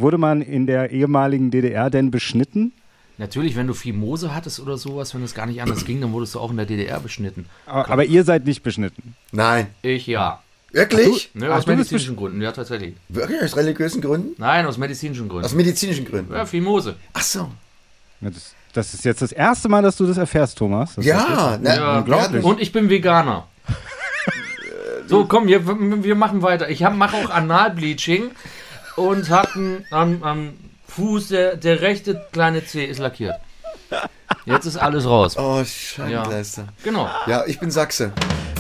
wurde man in der ehemaligen DDR denn beschnitten? Natürlich, wenn du Fimose hattest oder sowas, wenn es gar nicht anders ging, dann wurdest du auch in der DDR beschnitten. Aber ihr seid nicht beschnitten? Nein. Ich ja. Wirklich? Ne, aus medizinischen Gründen, ja tatsächlich. Wirklich? Aus religiösen Gründen? Nein, aus medizinischen Gründen. Aus medizinischen Gründen? Ja, Fimose. Ach so. Ja, das ist jetzt das erste Mal, dass du das erfährst, Thomas. Das Ja, unglaublich. Und ich bin Veganer. So, komm, wir machen weiter. Ich mache auch Analbleaching und habe am Fuß, der rechte kleine Zeh ist lackiert. Jetzt ist alles raus. Oh, Scheibenkleister. Ja. Genau. Ja, ich bin Sachse.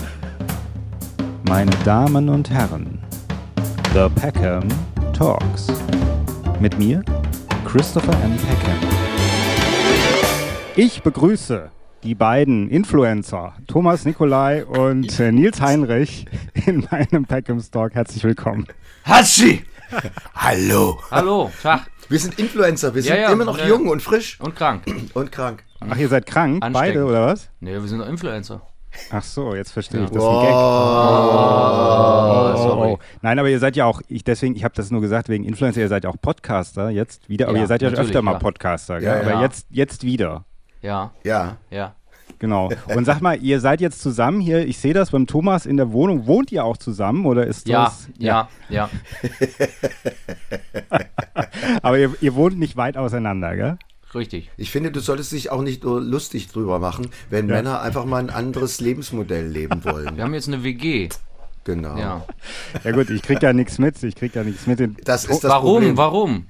Meine Damen und Herren, The Peckham Talks. Mit mir, Christopher M. Peckham. Ich begrüße die beiden Influencer, Thomas Nicolai und Nils Heinrich, in meinem Peckham Talk. Herzlich willkommen. Hatschi! Hallo. Hallo, Tag. Wir sind Influencer, wir sind immer noch jung und frisch. Und krank. Und krank. Ach, ihr seid krank, beide, oder was? Nee, wir sind doch Influencer. Ach so, jetzt verstehe ich. Ja. Das ist ein Gag. Sorry. Nein, aber ihr seid ja auch, ich habe das nur gesagt wegen Influencer, ihr seid ja auch Podcaster jetzt wieder, aber ihr seid ja öfter mal Podcaster, gell? Ja, aber jetzt wieder. Ja. Ja. Genau. Und sag mal, ihr seid jetzt zusammen hier, ich sehe das beim Thomas in der Wohnung. Wohnt ihr auch zusammen oder ist das? Ja. Aber ihr wohnt nicht weit auseinander, gell? Richtig. Ich finde, du solltest dich auch nicht nur lustig drüber machen, wenn Männer einfach mal ein anderes Lebensmodell leben wollen. Wir haben jetzt eine WG. Genau. Ja. Ja gut, ich krieg ja nichts mit. Das ist das Problem. Warum?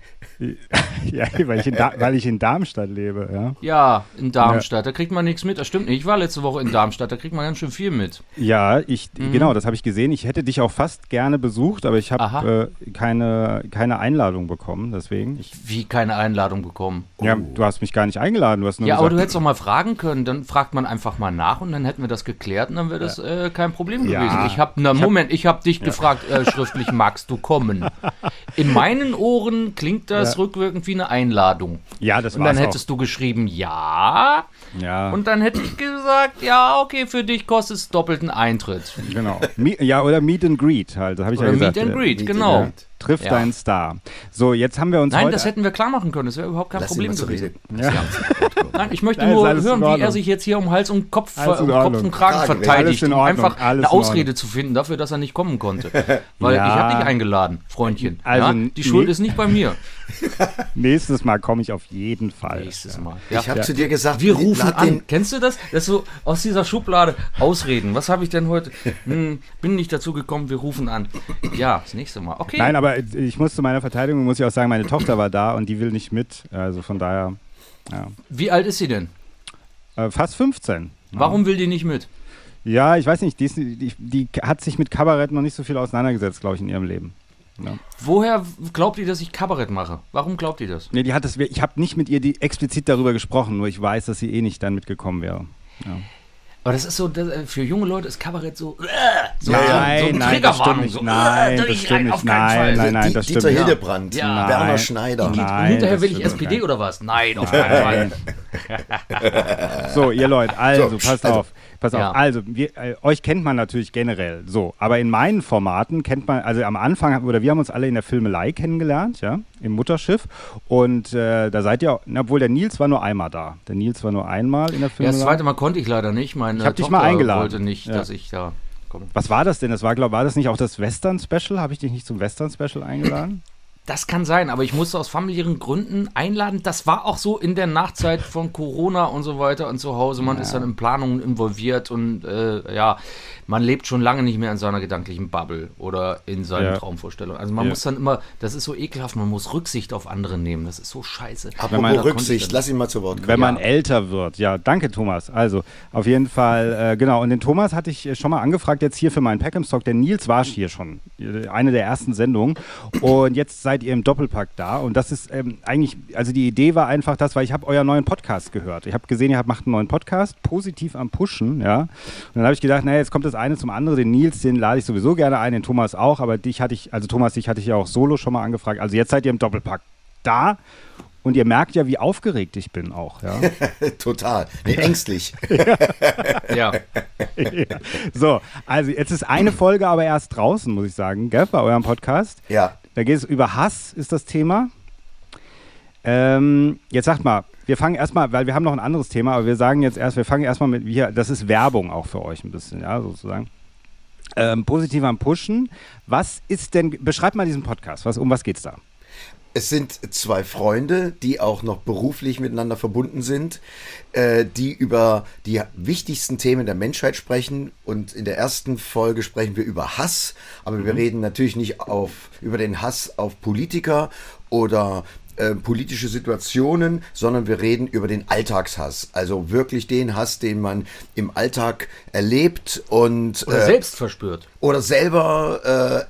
Ja, weil ich in Darmstadt lebe, ja. Ja, in Darmstadt, da kriegt man nichts mit. Das stimmt nicht. Ich war letzte Woche in Darmstadt, da kriegt man ganz schön viel mit. Ja, genau, das habe ich gesehen. Ich hätte dich auch fast gerne besucht, aber ich habe keine Einladung bekommen, deswegen. Wie keine Einladung bekommen? Ja, du hast mich gar nicht eingeladen. Du hast nur ja, gesagt, aber du hättest doch mal fragen können. Dann fragt man einfach mal nach und dann hätten wir das geklärt und dann wäre das kein Problem gewesen. Ich habe dich gefragt, schriftlich, magst du kommen? In meinen Ohren klingt das rückwirkend wie eine Einladung. Ja, das war's. Und dann hättest du geschrieben, ja. Und dann hätte ich gesagt, ja, okay, für dich kostet es doppelten Eintritt. Genau. Oder Meet and Greet halt. Das habe ich ja gesagt. Meet and Greet, genau. Triff deinen Star. So, jetzt haben wir uns Nein, das hätten wir klar machen können. Das wäre überhaupt kein Problem gewesen. Nein, ich möchte Nein, nur hören, wie er sich jetzt hier um Hals und Kopf und Kragen verteidigt, um einfach eine Ausrede zu finden dafür, dass er nicht kommen konnte. Weil ich habe dich eingeladen, Freundchen. Also, die Schuld ist nicht bei mir. Nächstes Mal komme ich auf jeden Fall. Nächstes Mal. Ich habe zu dir gesagt, wir rufen an. Kennst du das? Das ist so aus dieser Schublade Ausreden. Was habe ich denn heute? Bin nicht dazu gekommen, wir rufen an. Ja, das nächste Mal. Okay. Nein, aber ich muss zu meiner Verteidigung, muss ich auch sagen, meine Tochter war da und die will nicht mit. Also von daher, ja. Wie alt ist sie denn? Fast 15. Warum will die nicht mit? Ja, ich weiß nicht, die hat sich mit Kabarett noch nicht so viel auseinandergesetzt, glaube ich, in ihrem Leben. Ja. Woher glaubt ihr, dass ich Kabarett mache? Warum glaubt ihr das? Nee, ich habe nicht mit ihr explizit darüber gesprochen, nur ich weiß, dass sie nicht dann mitgekommen wäre. Ja. Aber das ist so, für junge Leute ist Kabarett so nein, das stimmt nicht. Nein, das stimmt nicht. Nein, das stimmt Dieter nicht. Hildebrand, Werner Schneider. Und hinterher will ich SPD oder was? Nein, auf keinen Fall. So, ihr Leute, also passt auf. Ja. Also, euch kennt man natürlich generell so, aber in meinen Formaten kennt man, also am Anfang, wir haben uns alle in der Filmelei kennengelernt, ja, im Mutterschiff und da seid ihr, obwohl der Nils war nur einmal da. Der Nils war nur einmal in der Filmelei. Das zweite Mal konnte ich leider nicht, meine ich hab dich mal eingeladen. Wollte nicht, dass ich da komme. Was war das denn? War das nicht auch das Western-Special? Habe ich dich nicht zum Western-Special eingeladen? Das kann sein, aber ich musste aus familiären Gründen einladen. Das war auch so in der Nachzeit von Corona und so weiter und zu Hause. Man ist dann in Planungen involviert und man lebt schon lange nicht mehr in seiner gedanklichen Bubble oder in seinen Traumvorstellungen. Also man muss dann immer, das ist so ekelhaft, man muss Rücksicht auf andere nehmen. Das ist so scheiße. Apropos Rücksicht, lass ihn mal zu Wort kommen. Wenn man älter wird, ja, danke Thomas. Also auf jeden Fall, genau. Und den Thomas hatte ich schon mal angefragt, jetzt hier für meinen Peckham Talk. Der Nils war hier schon, eine der ersten Sendungen. Und jetzt seid ihr im Doppelpack da. Und das ist eigentlich, also die Idee war einfach das, weil ich habe euren neuen Podcast gehört. Ich habe gesehen, ihr macht einen neuen Podcast, positiv am Pushen, ja. Und dann habe ich gedacht, naja, jetzt kommt das eine zum anderen. Den Nils, den lade ich sowieso gerne ein, den Thomas auch. Aber dich hatte ich ja auch solo schon mal angefragt. Also jetzt seid ihr im Doppelpack da. Und ihr merkt ja, wie aufgeregt ich bin auch. Ja? Total. Nee, ängstlich. Ja. So, also jetzt ist eine Folge aber erst draußen, muss ich sagen, gell, bei eurem Podcast. Ja. Da geht es über Hass, ist das Thema. Jetzt sagt mal, wir fangen erstmal, weil wir haben noch ein anderes Thema, aber wir fangen erstmal mit, das ist Werbung auch für euch ein bisschen, ja, sozusagen. Positiv am Pushen. Beschreibt mal diesen Podcast, um was geht's da? Es sind zwei Freunde, die auch noch beruflich miteinander verbunden sind, die über die wichtigsten Themen der Menschheit sprechen. Und in der ersten Folge sprechen wir über Hass, aber wir reden natürlich nicht über den Hass auf Politiker oder politische Situationen, sondern wir reden über den Alltagshass. Also wirklich den Hass, den man im Alltag erlebt und oder selbst verspürt. Oder selber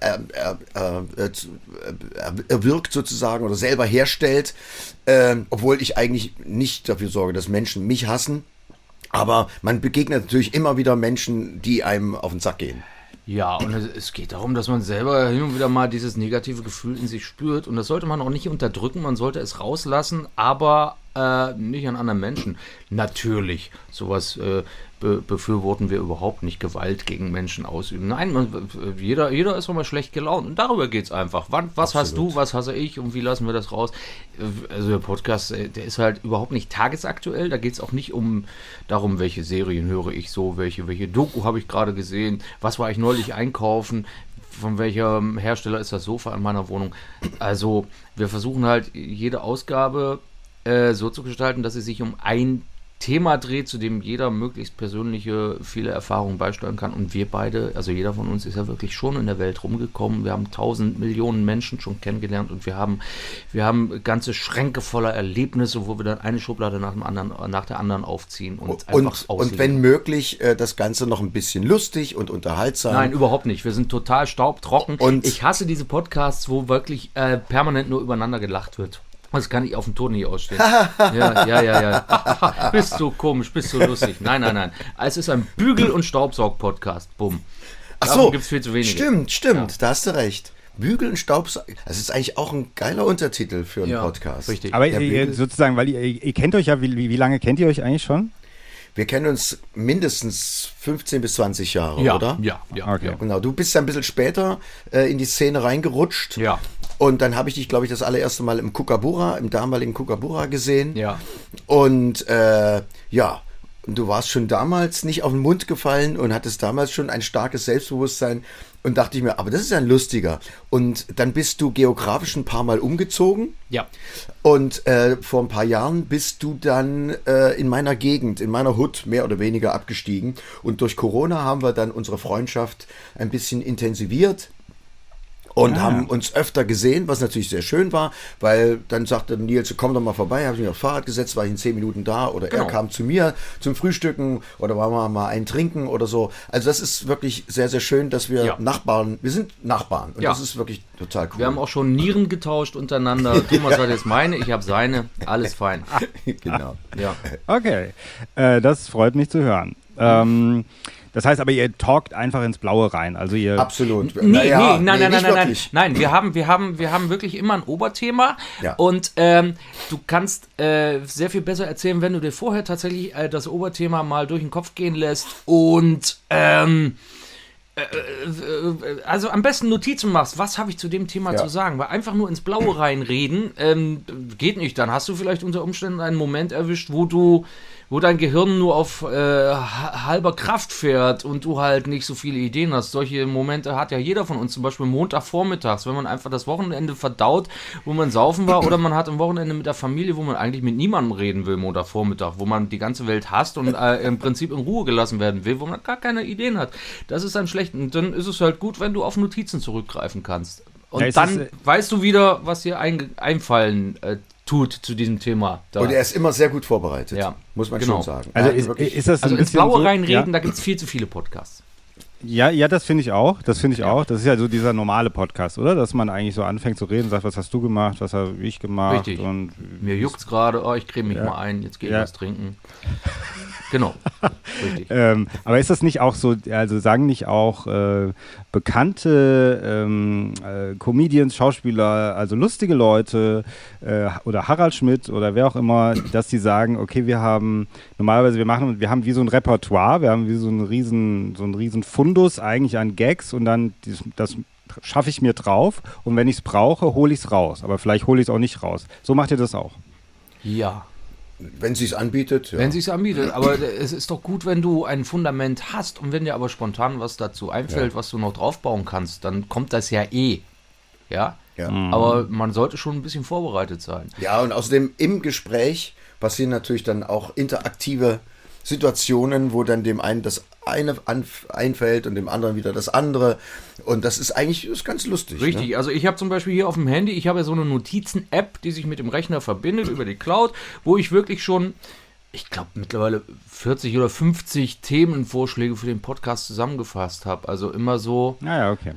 erwirkt sozusagen oder selber herstellt, obwohl ich eigentlich nicht dafür sorge, dass Menschen mich hassen. Aber man begegnet natürlich immer wieder Menschen, die einem auf den Sack gehen. Ja, und es geht darum, dass man selber hin und wieder mal dieses negative Gefühl in sich spürt. Und das sollte man auch nicht unterdrücken, man sollte es rauslassen, aber nicht an anderen Menschen. Natürlich, sowas befürworten wir überhaupt nicht, Gewalt gegen Menschen ausüben. Nein, jeder ist auch mal schlecht gelaunt. Und darüber geht es einfach. Was hast du, was hasse ich und wie lassen wir das raus? Also der Podcast, der ist halt überhaupt nicht tagesaktuell. Da geht es auch nicht darum, welche Serien höre ich so, welche Doku habe ich gerade gesehen, was war ich neulich einkaufen, von welchem Hersteller ist das Sofa in meiner Wohnung. Also wir versuchen halt jede Ausgabe so zu gestalten, dass sie sich um ein Thema dreht, zu dem jeder möglichst persönliche, viele Erfahrungen beisteuern kann. Und wir beide, also jeder von uns ist ja wirklich schon in der Welt rumgekommen. Wir haben 1000 Millionen Menschen schon kennengelernt und wir haben ganze Schränke voller Erlebnisse, wo wir dann eine Schublade nach der anderen aufziehen und einfach ausleben. Und wenn möglich, das Ganze noch ein bisschen lustig und unterhaltsam. Nein, überhaupt nicht. Wir sind total staubtrocken. Und ich hasse diese Podcasts, wo wirklich permanent nur übereinander gelacht wird. Das kann ich auf dem Ton nicht ausstehen. Ja. Bist du komisch, bist du lustig. Nein. Es ist ein Bügel- und Staubsaug-Podcast. Bumm. Ach so, gibt's viel zu wenige. Stimmt, ja. Da hast du recht. Bügel und Staubsaug. Das ist eigentlich auch ein geiler Untertitel für einen Podcast. Richtig. Aber sozusagen, weil ihr kennt euch ja, wie lange kennt ihr euch eigentlich schon? Wir kennen uns mindestens 15 bis 20 Jahre, oder? Ja. Okay. Genau, du bist ja ein bisschen später in die Szene reingerutscht. Ja. Und dann habe ich dich, glaube ich, das allererste Mal im damaligen Kookaburra gesehen. Ja. Und du warst schon damals nicht auf den Mund gefallen und hattest damals schon ein starkes Selbstbewusstsein. Und dachte ich mir, aber das ist ja ein lustiger. Und dann bist du geografisch ein paar Mal umgezogen. Ja. Und vor ein paar Jahren bist du dann in meiner Gegend, in meiner Hut mehr oder weniger abgestiegen. Und durch Corona haben wir dann unsere Freundschaft ein bisschen intensiviert. Und haben uns öfter gesehen, was natürlich sehr schön war, weil dann sagte Nils, komm doch mal vorbei, habe ich mich aufs Fahrrad gesetzt, war ich in 10 Minuten da oder er kam zu mir zum Frühstücken oder wollen wir mal einen trinken oder so. Also das ist wirklich sehr, sehr schön, dass wir wir sind Nachbarn und das ist wirklich total cool. Wir haben auch schon Nieren getauscht untereinander. Thomas hat jetzt meine, ich habe seine, alles fein. Genau. Ja. Okay, das freut mich zu hören. Das heißt aber, ihr talkt einfach ins Blaue rein. Also ihr Absolut. Nein. Wir haben wirklich immer ein Oberthema und du kannst sehr viel besser erzählen, wenn du dir vorher tatsächlich das Oberthema mal durch den Kopf gehen lässt und also am besten Notizen machst, was habe ich zu dem Thema zu sagen, weil einfach nur ins Blaue reinreden geht nicht, dann hast du vielleicht unter Umständen einen Moment erwischt, wo dein Gehirn nur auf halber Kraft fährt und du halt nicht so viele Ideen hast. Solche Momente hat ja jeder von uns, zum Beispiel Montagvormittags, wenn man einfach das Wochenende verdaut, wo man saufen war, oder man hat am Wochenende mit der Familie, wo man eigentlich mit niemandem reden will, Montagvormittag, wo man die ganze Welt hasst und im Prinzip in Ruhe gelassen werden will, wo man gar keine Ideen hat. Das ist dann schlecht. Und dann ist es halt gut, wenn du auf Notizen zurückgreifen kannst. Und dann weißt du wieder, was dir einfallen tut zu diesem Thema. Und er ist immer sehr gut vorbereitet, muss man schon sagen. Also ist das ins Blaue reinreden, da gibt es viel zu viele Podcasts. Ja, das finde ich auch. Das ist ja so dieser normale Podcast, oder? Dass man eigentlich so anfängt zu reden, sagt, was hast du gemacht, was habe ich gemacht. Richtig. Und mir juckt's gerade, ich creme mich mal ein, jetzt gehe ich was trinken. Genau. Richtig. Aber ist das nicht auch so, also sagen nicht auch bekannte Comedians, Schauspieler, also lustige Leute oder Harald Schmidt oder wer auch immer, dass die sagen, okay, wir haben wie so ein Repertoire, wir haben wie so einen riesen Fundus eigentlich an Gags und dann das schaffe ich mir drauf und wenn ich es brauche, hole ich es raus. Aber vielleicht hole ich es auch nicht raus. So macht ihr das auch. Ja. Wenn sie es anbietet. Ja. Wenn sie es anbietet. Aber es ist doch gut, wenn du ein Fundament hast und wenn dir aber spontan was dazu einfällt, was du noch draufbauen kannst, dann kommt das ja eh. Ja. Aber man sollte schon ein bisschen vorbereitet sein. Ja, und außerdem im Gespräch passieren natürlich dann auch interaktive Situationen, wo dann dem einen das eine einfällt und dem anderen wieder das andere. Und das ist ganz lustig. Richtig, ne? Also ich habe zum Beispiel hier auf dem Handy, ich habe ja so eine Notizen-App, die sich mit dem Rechner verbindet über die Cloud, wo ich wirklich schon, ich glaube mittlerweile 40 oder 50 Themenvorschläge für den Podcast zusammengefasst habe. Also immer so... Okay.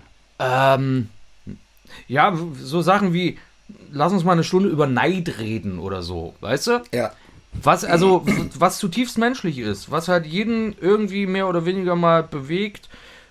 Ja, so Sachen wie, lass uns mal eine Stunde über Neid reden oder so, weißt du? Ja. Was zutiefst menschlich ist, was halt jeden irgendwie mehr oder weniger mal bewegt.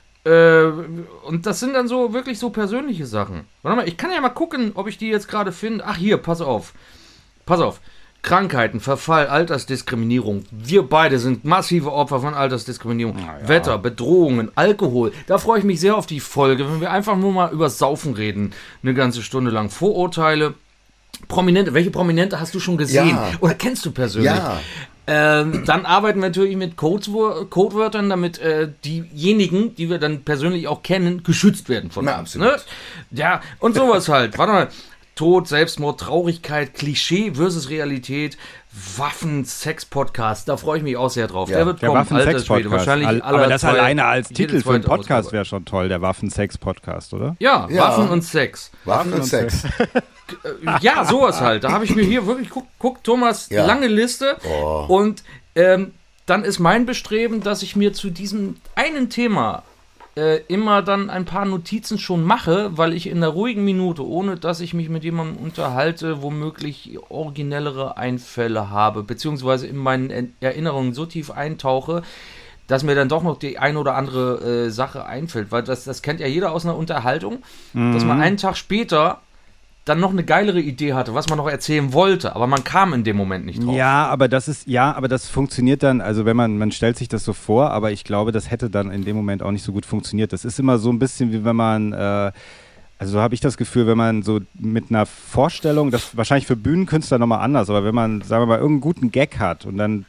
Und das sind dann so wirklich so persönliche Sachen. Warte mal, ich kann ja mal gucken, ob ich die jetzt gerade finde. Ach hier, pass auf. Krankheiten, Verfall, Altersdiskriminierung. Wir beide sind massive Opfer von Altersdiskriminierung. Ja. Wetter, Bedrohungen, Alkohol. Da freue ich mich sehr auf die Folge, wenn wir einfach nur mal über Saufen reden. Eine ganze Stunde lang. Vorurteile. Prominente. Welche Prominente hast du schon gesehen? Ja. Oder kennst du persönlich? Ja. Dann arbeiten wir natürlich mit Codewörtern, damit diejenigen, die wir dann persönlich auch kennen, geschützt werden von uns. Ne? Ja, und sowas halt. Warte mal. Tod, Selbstmord, Traurigkeit, Klischee versus Realität, Waffen-Sex-Podcast, da freue ich mich auch sehr drauf. Ja, der wird der kommen, Waffen-Sex-Podcast. Wahrscheinlich aber das alleine als Titel für einen Podcast wäre schon toll, der Waffen-Sex-Podcast, oder? Ja, Waffen und Sex. Waffen und Sex. Ja, sowas halt. Da habe ich mir hier wirklich, guck Thomas, lange Liste. Oh. Und dann ist mein Bestreben, dass ich mir zu diesem einen Thema immer dann ein paar Notizen schon mache, weil ich in einer ruhigen Minute, ohne dass ich mich mit jemandem unterhalte, womöglich originellere Einfälle habe, beziehungsweise in meinen Erinnerungen so tief eintauche, dass mir dann doch noch die ein oder andere Sache einfällt, weil das kennt ja jeder aus einer Unterhaltung, dass man einen Tag später dann noch eine geilere Idee hatte, was man noch erzählen wollte, aber man kam in dem Moment nicht drauf. Aber das funktioniert dann, also wenn man stellt sich das so vor, aber ich glaube, das hätte dann in dem Moment auch nicht so gut funktioniert. Das ist immer so ein bisschen wie wenn man, also so habe ich das Gefühl, wenn man so mit einer Vorstellung, das ist wahrscheinlich für Bühnenkünstler nochmal anders, aber wenn man, sagen wir mal, irgendeinen guten Gag hat und dann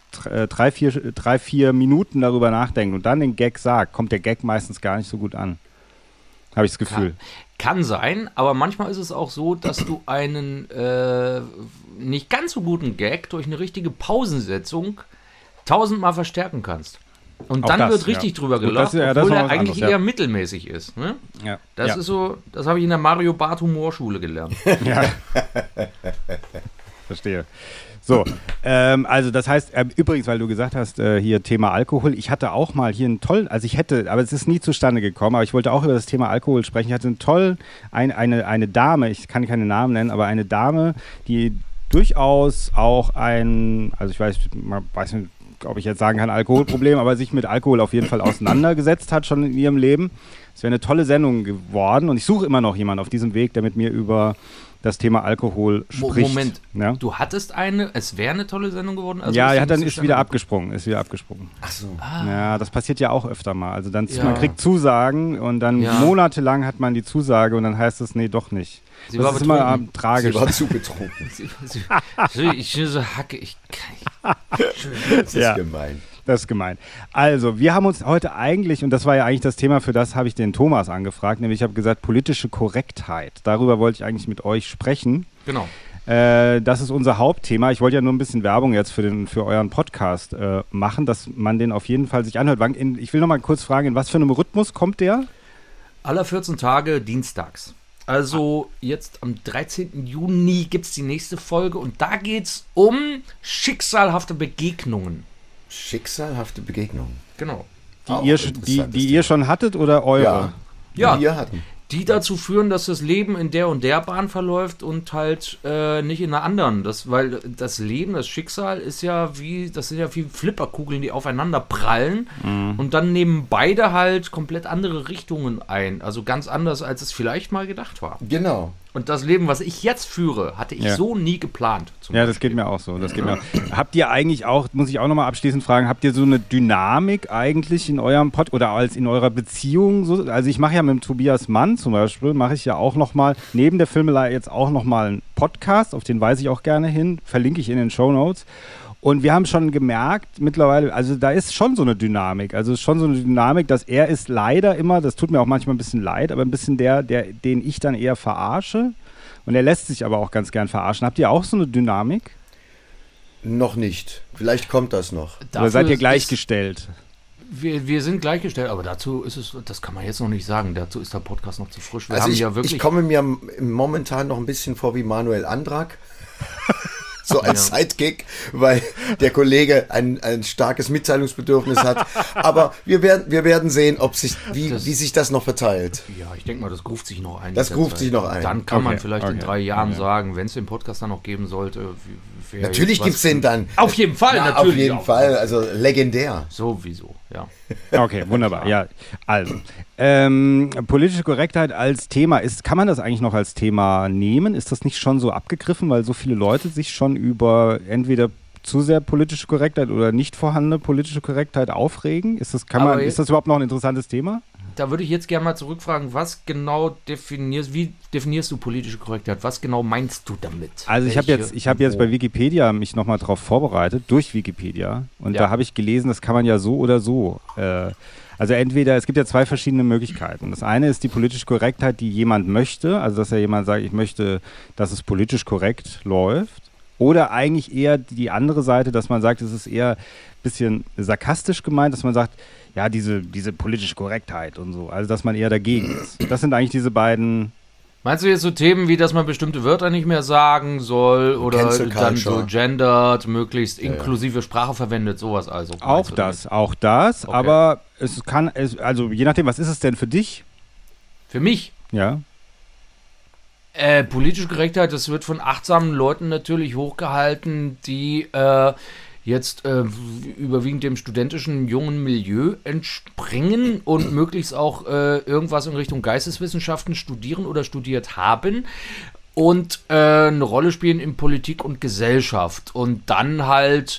3-4 Minuten darüber nachdenkt und dann den Gag sagt, kommt der Gag meistens gar nicht so gut an. Habe ich das Gefühl. Kann sein, aber manchmal ist es auch so, dass du einen nicht ganz so guten Gag durch eine richtige Pausensetzung 1000-mal verstärken kannst. Und auch dann wird richtig drüber gelacht, obwohl der eigentlich eher mittelmäßig ist. Ne? Ja. Das ist so, das habe ich in der Mario Barth Humorschule gelernt. Ja. Verstehe. So, also das heißt, übrigens, weil du gesagt hast, hier Thema Alkohol, ich hatte auch mal hier einen tollen, aber es ist nie zustande gekommen, aber ich wollte auch über das Thema Alkohol sprechen. Ich hatte einen tollen, eine Dame, ich kann keine Namen nennen, aber eine Dame, die durchaus auch also ich weiß nicht, ob ich jetzt sagen kann, Alkoholproblem, aber sich mit Alkohol auf jeden Fall auseinandergesetzt hat schon in ihrem Leben. Es wäre eine tolle Sendung geworden und ich suche immer noch jemanden auf diesem Weg, der mit mir über das Thema Alkohol spricht. Moment, du hattest es wäre eine tolle Sendung geworden? Also dann ist wieder abgesprungen. Ach so. Ja, das passiert ja auch öfter mal. Also man kriegt Zusagen und dann monatelang hat man die Zusage und dann heißt es, nee, doch nicht. Das ist immer tragisch. Sie war zu betrunken. Ich so hacke, Das ist gemein. Das ist gemein. Also, wir haben uns heute eigentlich, und das war ja eigentlich das Thema, für das habe ich den Thomas angefragt, nämlich ich habe gesagt, politische Korrektheit. Darüber wollte ich eigentlich mit euch sprechen. Genau. Das ist unser Hauptthema. Ich wollte ja nur ein bisschen Werbung jetzt für euren Podcast machen, dass man den auf jeden Fall sich anhört. Ich will noch mal kurz fragen, in was für einem Rhythmus kommt der? Aller 14 Tage dienstags. Also jetzt am 13. Juni gibt es die nächste Folge und da geht es um schicksalhafte Begegnungen. Schicksalhafte Begegnungen. Genau. Die ihr schon hattet oder eure? Ja, die wir hatten. Die dazu führen, dass das Leben in der und der Bahn verläuft und halt nicht in einer anderen. Weil das Leben, das Schicksal das sind ja wie Flipperkugeln, die aufeinander prallen und dann nehmen beide halt komplett andere Richtungen ein. Also ganz anders, als es vielleicht mal gedacht war. Genau. Und das Leben, was ich jetzt führe, hatte ich so nie geplant. Das geht mir auch so. Habt ihr eigentlich auch, muss ich auch nochmal abschließend fragen, habt ihr so eine Dynamik eigentlich in eurem Pod oder als in eurer Beziehung? So? Also ich mache ja mit dem Tobias Mann zum Beispiel, mache ich ja auch nochmal, neben der Filmelei jetzt auch nochmal einen Podcast, auf den weise ich auch gerne hin, verlinke ich in den Shownotes. Und wir haben schon gemerkt mittlerweile, also da ist schon so eine Dynamik. Also es ist schon so eine Dynamik, dass er ist leider immer, das tut mir auch manchmal ein bisschen leid, aber ein bisschen den ich dann eher verarsche. Und er lässt sich aber auch ganz gern verarschen. Habt ihr auch so eine Dynamik? Noch nicht. Vielleicht kommt das noch. Oder seid ihr gleichgestellt? Wir sind gleichgestellt, aber dazu ist es, das kann man jetzt noch nicht sagen, dazu ist der Podcast noch zu frisch. Wir also haben ich komme mir momentan noch ein bisschen vor wie Manuel Andrak. So als Sidekick, weil der Kollege ein starkes Mitteilungsbedürfnis hat. Aber wir werden sehen, wie sich das noch verteilt. Ja, ich denke mal, das ruft sich noch ein. Dann kann man vielleicht in 3 Jahren sagen, wenn es den Podcast dann noch geben sollte. Natürlich gibt es den dann. Auf jeden Fall, ja, natürlich. Auf jeden Fall, also legendär. Sowieso, ja. Okay, wunderbar. Ja, also politische Korrektheit als Thema kann man das eigentlich noch als Thema nehmen? Ist das nicht schon so abgegriffen, weil so viele Leute sich schon über entweder zu sehr politische Korrektheit oder nicht vorhandene politische Korrektheit aufregen? Ist das überhaupt noch ein interessantes Thema? Da würde ich jetzt gerne mal zurückfragen, wie definierst du politische Korrektheit? Was genau meinst du damit? Also ich habe jetzt bei Wikipedia mich nochmal drauf vorbereitet, durch Wikipedia. Und da habe ich gelesen, das kann man ja so oder so. Also es gibt ja 2 verschiedene Möglichkeiten. Das eine ist die politische Korrektheit, die jemand möchte. Also dass ja jemand sagt, ich möchte, dass es politisch korrekt läuft. Oder eigentlich eher die andere Seite, dass man sagt, es ist eher ein bisschen sarkastisch gemeint, dass man sagt, ja, diese politische Korrektheit und so. Also, dass man eher dagegen ist. Das sind eigentlich diese beiden. Meinst du jetzt so Themen wie, dass man bestimmte Wörter nicht mehr sagen soll oder dann so gendert, möglichst inklusive Sprache verwendet, sowas also? Auch das. Okay. Aber also je nachdem, was ist es denn für dich? Für mich? Ja. Politische Korrektheit, das wird von achtsamen Leuten natürlich hochgehalten, die jetzt überwiegend dem studentischen jungen Milieu entspringen und möglichst auch irgendwas in Richtung Geisteswissenschaften studieren oder studiert haben und eine Rolle spielen in Politik und Gesellschaft und dann halt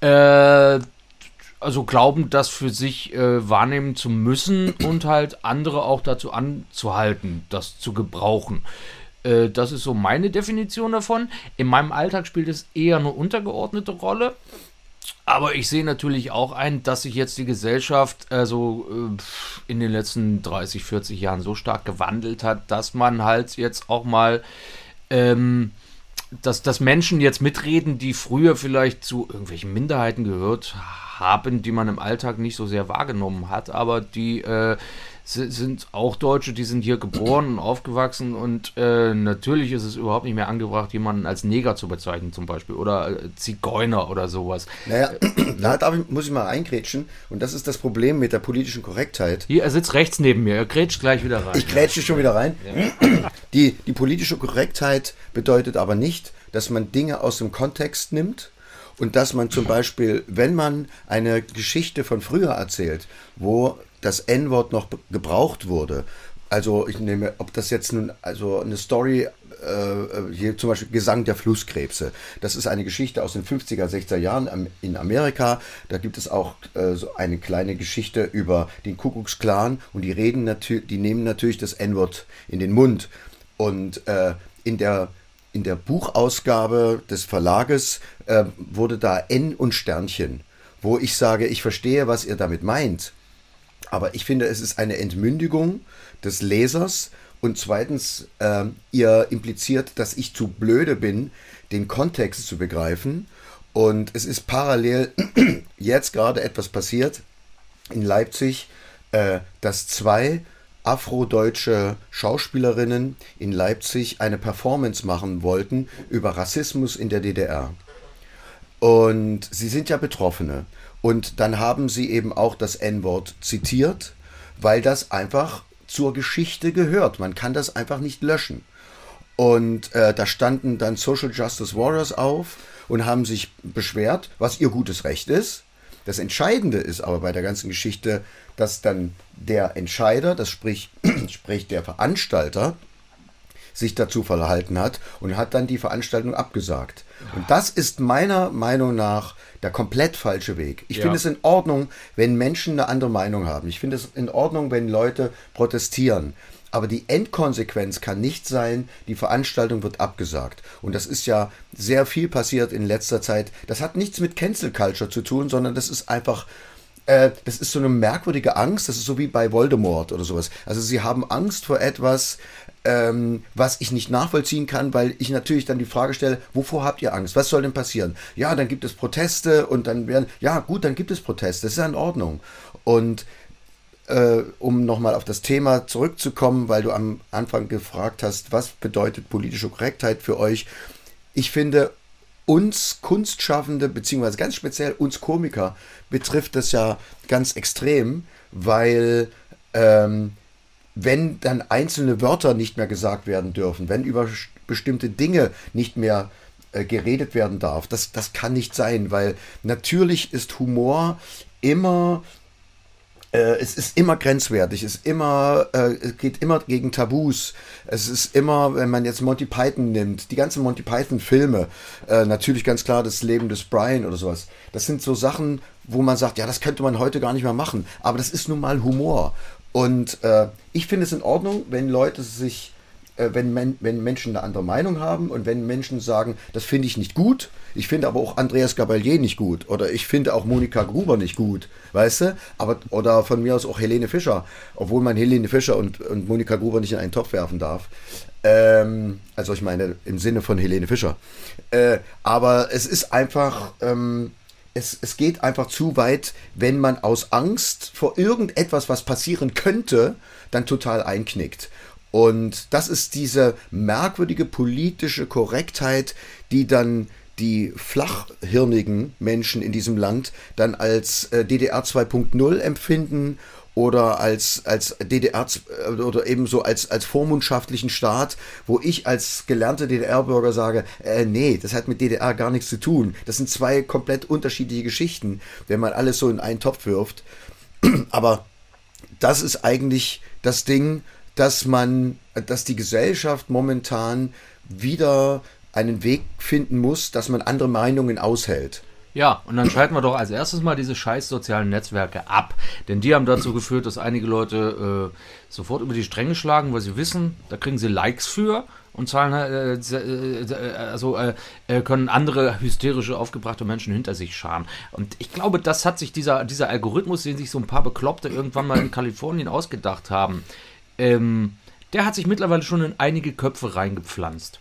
also glauben, das für sich wahrnehmen zu müssen und halt andere auch dazu anzuhalten, das zu gebrauchen. Das ist so meine Definition davon. In meinem Alltag spielt es eher eine untergeordnete Rolle. Aber ich sehe natürlich auch ein, dass sich jetzt die Gesellschaft in den letzten 30, 40 Jahren so stark gewandelt hat, dass man halt jetzt auch mal, dass Menschen jetzt mitreden, die früher vielleicht zu irgendwelchen Minderheiten gehört haben, die man im Alltag nicht so sehr wahrgenommen hat, aber die sind auch Deutsche, die sind hier geboren und aufgewachsen und natürlich ist es überhaupt nicht mehr angebracht, jemanden als Neger zu bezeichnen zum Beispiel oder Zigeuner oder sowas. Naja, muss ich mal eingrätschen und das ist das Problem mit der politischen Korrektheit. Hier, er sitzt rechts neben mir, er grätscht gleich wieder rein. Ich grätsche schon wieder rein. Ja. Die politische Korrektheit bedeutet aber nicht, dass man Dinge aus dem Kontext nimmt und dass man zum Beispiel, wenn man eine Geschichte von früher erzählt, wo das N-Wort noch gebraucht wurde. Also ich nehme, ob das jetzt nun, also eine Story, hier zum Beispiel Gesang der Flusskrebse. Das ist eine Geschichte aus den 50er, 60er Jahren in Amerika. Da gibt es auch so eine kleine Geschichte über den Kuckucksklan und die nehmen natürlich das N-Wort in den Mund. Und in der Buchausgabe des Verlages wurde da N und Sternchen, wo ich sage, ich verstehe, was ihr damit meint. Aber ich finde, es ist eine Entmündigung des Lesers und zweitens, ihr impliziert, dass ich zu blöde bin, den Kontext zu begreifen. Und es ist parallel jetzt gerade etwas passiert in Leipzig, dass 2 afrodeutsche Schauspielerinnen in Leipzig eine Performance machen wollten über Rassismus in der DDR. Und sie sind ja Betroffene. Und dann haben sie eben auch das N-Wort zitiert, weil das einfach zur Geschichte gehört. Man kann das einfach nicht löschen. Und da standen dann Social Justice Warriors auf und haben sich beschwert, was ihr gutes Recht ist. Das Entscheidende ist aber bei der ganzen Geschichte, dass dann der Entscheider, das sprich der Veranstalter, sich dazu verhalten hat und hat dann die Veranstaltung abgesagt. Und das ist meiner Meinung nach der komplett falsche Weg. Ich finde es in Ordnung, wenn Menschen eine andere Meinung haben. Ich finde es in Ordnung, wenn Leute protestieren. Aber die Endkonsequenz kann nicht sein, die Veranstaltung wird abgesagt. Und das ist ja sehr viel passiert in letzter Zeit. Das hat nichts mit Cancel Culture zu tun, sondern das ist einfach, das ist so eine merkwürdige Angst. Das ist so wie bei Voldemort oder sowas. Also sie haben Angst vor etwas, was ich nicht nachvollziehen kann, weil ich natürlich dann die Frage stelle, wovor habt ihr Angst? Was soll denn passieren? Ja, dann gibt es Proteste und dann werden, ja gut, dann gibt es Proteste. Das ist ja in Ordnung. Und um nochmal auf das Thema zurückzukommen, weil du am Anfang gefragt hast, was bedeutet politische Korrektheit für euch? Ich finde, uns Kunstschaffende, beziehungsweise ganz speziell uns Komiker, betrifft das ja ganz extrem, weil wenn dann einzelne Wörter nicht mehr gesagt werden dürfen, wenn über bestimmte Dinge nicht mehr geredet werden darf, das kann nicht sein, weil natürlich ist Humor immer... es ist immer grenzwertig, es geht immer gegen Tabus. Es ist immer, wenn man jetzt Monty Python nimmt, die ganzen Monty Python-Filme, natürlich ganz klar das Leben des Brian oder sowas. Das sind so Sachen, wo man sagt, ja, das könnte man heute gar nicht mehr machen. Aber das ist nun mal Humor. Und ich finde es in Ordnung, wenn Leute sich, wenn Menschen eine andere Meinung haben und wenn Menschen sagen, das finde ich nicht gut. Ich finde aber auch Andreas Gabalier nicht gut. Oder ich finde auch Monika Gruber nicht gut. Weißt du? Oder von mir aus auch Helene Fischer. Obwohl man Helene Fischer und Monika Gruber nicht in einen Topf werfen darf. Also ich meine im Sinne von Helene Fischer. Aber es ist einfach... Es geht einfach zu weit, wenn man aus Angst vor irgendetwas, was passieren könnte, dann total einknickt. Und das ist diese merkwürdige politische Korrektheit, die dann die flachhirnigen Menschen in diesem Land dann als DDR 2.0 empfinden oder als DDR oder ebenso als vormundschaftlichen Staat, wo ich als gelernter DDR-Bürger sage, nee, das hat mit DDR gar nichts zu tun. Das sind zwei komplett unterschiedliche Geschichten, wenn man alles so in einen Topf wirft. Aber das ist eigentlich das Ding, dass die Gesellschaft momentan wieder einen Weg finden muss, dass man andere Meinungen aushält. Ja, und dann schalten wir doch als erstes mal diese scheiß sozialen Netzwerke ab. Denn die haben dazu geführt, dass einige Leute sofort über die Stränge schlagen, weil sie wissen, da kriegen sie Likes für und zahlen können andere hysterische, aufgebrachte Menschen hinter sich scharen. Und ich glaube, das hat sich dieser Algorithmus, den sich so ein paar Bekloppte irgendwann mal in Kalifornien ausgedacht haben, der hat sich mittlerweile schon in einige Köpfe reingepflanzt.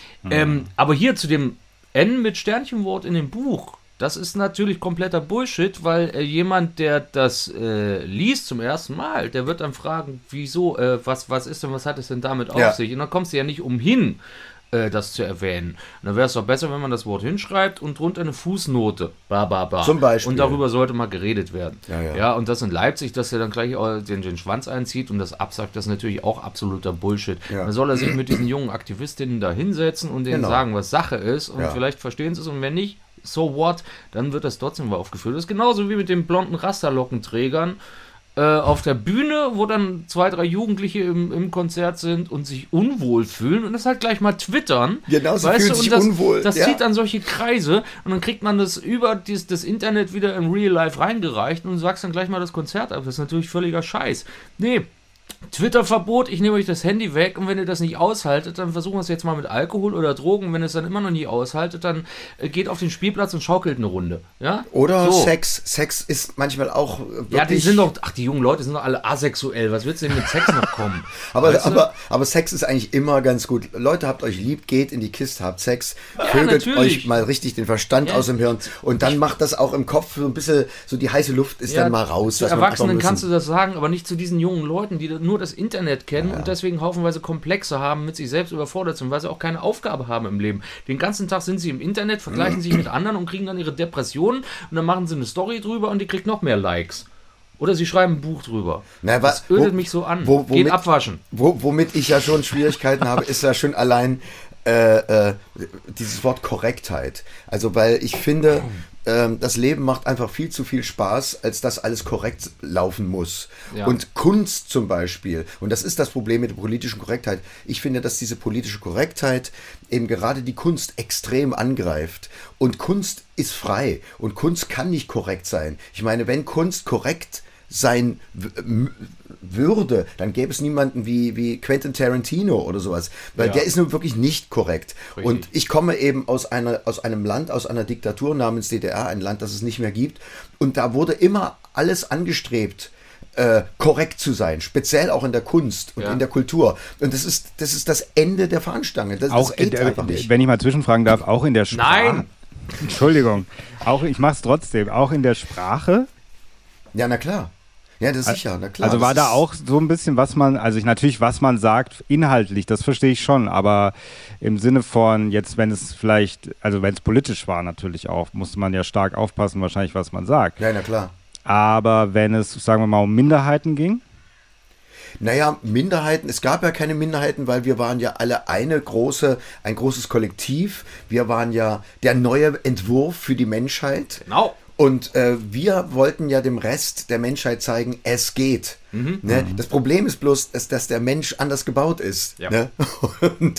Aber hier zu dem N mit Sternchenwort in dem Buch, das ist natürlich kompletter Bullshit, weil jemand, der das liest zum ersten Mal, der wird dann fragen, wieso, was ist denn, was hat es denn damit auf sich? Und dann kommst du ja nicht umhin, das zu erwähnen. Und dann wäre es doch besser, wenn man das Wort hinschreibt und drunter eine Fußnote. Zum Beispiel. Und darüber sollte mal geredet werden. Ja, und das in Leipzig, dass er dann gleich den Schwanz einzieht und das absagt, das ist natürlich auch absoluter Bullshit. Ja. Dann soll er sich mit diesen jungen Aktivistinnen da hinsetzen und denen sagen, was Sache ist. Und vielleicht verstehen sie es und wenn nicht, so what, dann wird das trotzdem mal aufgeführt. Das ist genauso wie mit den blonden Rasterlockenträgern auf der Bühne, wo dann 2, 3 Jugendliche im Konzert sind und sich unwohl fühlen und das halt gleich mal twittern. Genau, sie fühlen sich unwohl. Das zieht dann solche Kreise und dann kriegt man das über das Internet wieder in Real Life reingereicht und sagst dann gleich mal das Konzert ab. Das ist natürlich völliger Scheiß. Nee, Twitter-Verbot, ich nehme euch das Handy weg und wenn ihr das nicht aushaltet, dann versuchen wir es jetzt mal mit Alkohol oder Drogen. Wenn ihr es dann immer noch nicht aushaltet, dann geht auf den Spielplatz und schaukelt eine Runde. Ja? Oder so. Sex. Sex ist manchmal auch wirklich... Ja, die jungen Leute sind doch alle asexuell. Was willst du denn mit Sex noch kommen? aber Sex ist eigentlich immer ganz gut. Leute, habt euch lieb, geht in die Kiste, habt Sex, vögelt euch mal richtig den Verstand aus dem Hirn und dann macht das auch im Kopf so ein bisschen, so die heiße Luft ist dann mal raus. Zu Erwachsenen kannst du das sagen, aber nicht zu diesen jungen Leuten, die nur das Internet kennen und deswegen haufenweise Komplexe haben, mit sich selbst überfordert sind, weil sie auch keine Aufgabe haben im Leben. Den ganzen Tag sind sie im Internet, vergleichen sich mit anderen und kriegen dann ihre Depressionen und dann machen sie eine Story drüber und die kriegt noch mehr Likes. Oder sie schreiben ein Buch drüber. Das ödet mich so an. Geht abwaschen. Womit ich ja schon Schwierigkeiten habe, ist ja schon allein dieses Wort Korrektheit. Also, weil ich finde, das Leben macht einfach viel zu viel Spaß, als dass alles korrekt laufen muss. Ja. Und Kunst zum Beispiel, und das ist das Problem mit der politischen Korrektheit, ich finde, dass diese politische Korrektheit eben gerade die Kunst extrem angreift. Und Kunst ist frei und Kunst kann nicht korrekt sein. Ich meine, wenn Kunst korrekt sein würde, dann gäbe es niemanden wie Quentin Tarantino oder sowas, weil der ist nun wirklich nicht korrekt. Richtig. Und ich komme eben aus einem Land, aus einer Diktatur namens DDR, ein Land, das es nicht mehr gibt, und da wurde immer alles angestrebt, korrekt zu sein, speziell auch in der Kunst und in der Kultur. Und das ist das Ende der Fahnenstange. Das geht einfach nicht. Wenn ich mal zwischenfragen darf, auch in der Sprache. Nein! Entschuldigung, ich mache es trotzdem, auch in der Sprache. Ja, na klar. Ja, das ist sicher, na klar. Also war da auch so ein bisschen, was man sagt, inhaltlich, das verstehe ich schon, aber im Sinne von jetzt, wenn es politisch war natürlich auch, musste man ja stark aufpassen wahrscheinlich, was man sagt. Ja, na klar. Aber wenn es, sagen wir mal, um Minderheiten ging? Naja, Minderheiten, es gab ja keine Minderheiten, weil wir waren ja alle ein großes Kollektiv. Wir waren ja der neue Entwurf für die Menschheit. Genau. Und wir wollten ja dem Rest der Menschheit zeigen, es geht. Ne? Das Problem ist bloß, dass der Mensch anders gebaut ist. Ja. Ne? Und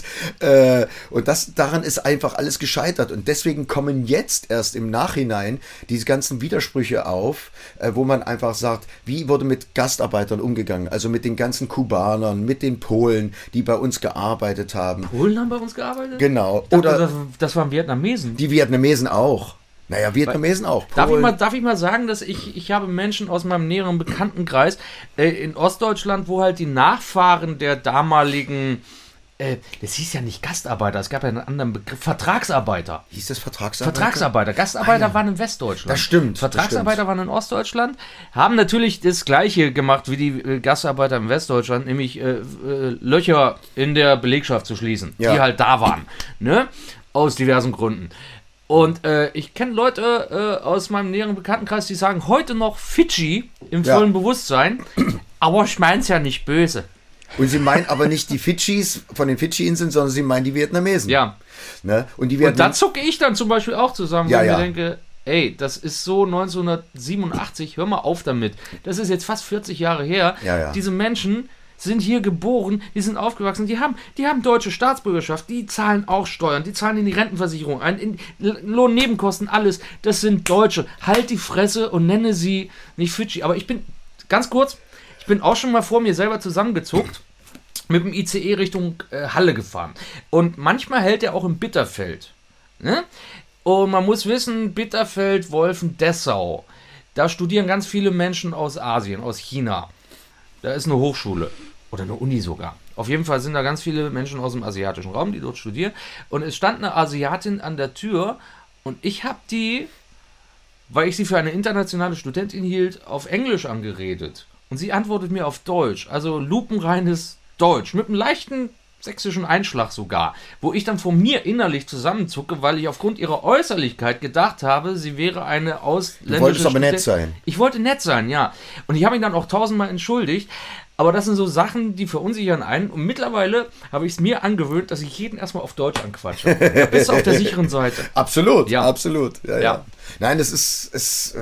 daran ist einfach alles gescheitert. Und deswegen kommen jetzt erst im Nachhinein diese ganzen Widersprüche auf, wo man einfach sagt, wie wurde mit Gastarbeitern umgegangen? Also mit den ganzen Kubanern, mit den Polen, die bei uns gearbeitet haben. Polen haben bei uns gearbeitet? Genau. Oder das waren Vietnamesen. Die Vietnamesen auch. Naja, Vietnamesen auch. Darf ich mal sagen, dass ich habe Menschen aus meinem näheren Bekanntenkreis in Ostdeutschland, wo halt die Nachfahren der damaligen, das hieß ja nicht Gastarbeiter, es gab ja einen anderen Begriff, Vertragsarbeiter. Hieß das Vertragsarbeiter? Vertragsarbeiter. Gastarbeiter waren in Westdeutschland. Das stimmt. Vertragsarbeiter waren in Ostdeutschland, haben natürlich das Gleiche gemacht wie die Gastarbeiter in Westdeutschland, nämlich Löcher in der Belegschaft zu schließen, die halt da waren, ne? Aus diversen Gründen. Und ich kenne Leute aus meinem näheren Bekanntenkreis, die sagen heute noch Fidschi im vollen Bewusstsein, aber ich meine es ja nicht böse. Und sie meinen aber nicht die Fidschis von den Fidschi-Inseln, sondern sie meinen die Vietnamesen. Ja. Ne? Und da zucke ich dann zum Beispiel auch zusammen, weil ich mir denke, ey, das ist so 1987, hör mal auf damit. Das ist jetzt fast 40 Jahre her. Ja. Diese Menschen sind hier geboren, die sind aufgewachsen, die haben deutsche Staatsbürgerschaft, die zahlen auch Steuern, die zahlen in die Rentenversicherung ein, in Lohnnebenkosten, alles. Das sind Deutsche. Halt die Fresse und nenne sie nicht Fidschi. Aber ich bin, ganz kurz, ich bin auch schon mal vor mir selber zusammengezuckt, mit dem ICE Richtung Halle gefahren. Und manchmal hält er auch in Bitterfeld. Ne? Und man muss wissen, Bitterfeld, Wolfen-Dessau, da studieren ganz viele Menschen aus Asien, aus China. Da ist eine Hochschule oder eine Uni sogar. Auf jeden Fall sind da ganz viele Menschen aus dem asiatischen Raum, die dort studieren. Und es stand eine Asiatin an der Tür und ich habe die, weil ich sie für eine internationale Studentin hielt, auf Englisch angeredet. Und sie antwortet mir auf Deutsch, also lupenreines Deutsch, mit einem leichten sächsischen Einschlag sogar, wo ich dann von mir innerlich zusammenzucke, weil ich aufgrund ihrer Äußerlichkeit gedacht habe, sie wäre eine ausländische... Du wolltest aber nett sein. Ich wollte nett sein, ja. Und ich habe ihn dann auch 1000-mal entschuldigt, aber das sind so Sachen, die verunsichern einen und mittlerweile habe ich es mir angewöhnt, dass ich jeden erstmal auf Deutsch anquatsche. Da bist du auf der sicheren Seite. Absolut, ja. Absolut. Ja. Nein, das ist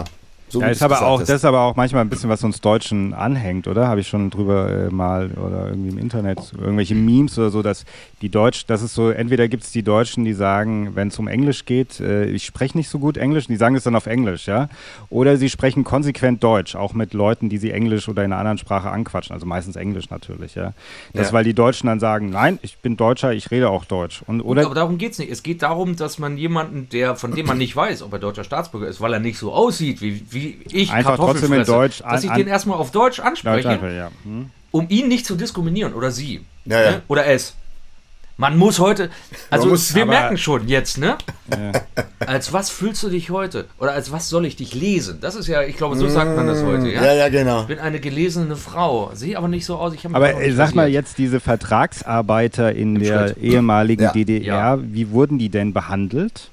so ist aber auch, das ist aber auch manchmal ein bisschen, was uns Deutschen anhängt, oder? Habe ich schon drüber mal oder irgendwie im Internet, irgendwelche Memes oder so, dass die Deutsch, das ist so, entweder gibt es die Deutschen, die sagen, wenn es um Englisch geht, ich spreche nicht so gut Englisch, die sagen es dann auf Englisch, ja? Oder sie sprechen konsequent Deutsch, auch mit Leuten, die sie Englisch oder in einer anderen Sprache anquatschen, also meistens Englisch natürlich, ja? Weil die Deutschen dann sagen, nein, ich bin Deutscher, ich rede auch Deutsch. Aber darum geht es nicht. Es geht darum, dass man jemanden, von dem man nicht weiß, ob er deutscher Staatsbürger ist, weil er nicht so aussieht, wie ich einfach trotzdem in Deutsch, dass ich den erstmal auf Deutsch anspreche, um ihn nicht zu diskriminieren oder sie ne? Oder es. Man muss heute, wir merken schon jetzt, ne? Ja. Als was fühlst du dich heute? Oder als was soll ich dich lesen? Das ist ja, ich glaube, so sagt man das heute, ja? Ja, genau. Ich bin eine gelesene Frau, sehe aber nicht so aus. Aber sag mal jetzt, diese Vertragsarbeiter in der ehemaligen DDR, wie wurden die denn behandelt?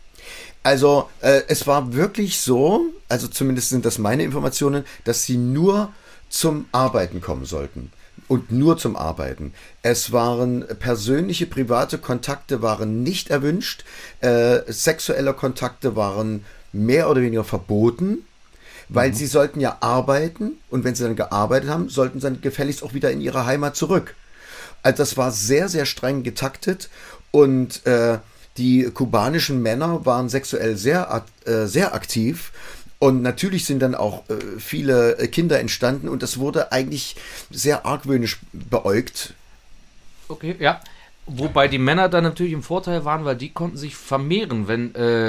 Also es war wirklich so, also zumindest sind das meine Informationen, dass sie nur zum Arbeiten kommen sollten. Und nur zum Arbeiten. Es waren persönliche, private Kontakte waren nicht erwünscht. Sexuelle Kontakte waren mehr oder weniger verboten, weil sie sollten ja arbeiten. Und wenn sie dann gearbeitet haben, sollten sie dann gefälligst auch wieder in ihre Heimat zurück. Also das war sehr, sehr streng getaktet. Und die kubanischen Männer waren sexuell sehr, sehr aktiv. Und natürlich sind dann auch viele Kinder entstanden und das wurde eigentlich sehr argwöhnisch beäugt. Okay, ja. Wobei die Männer dann natürlich im Vorteil waren, weil die konnten sich vermehren, wenn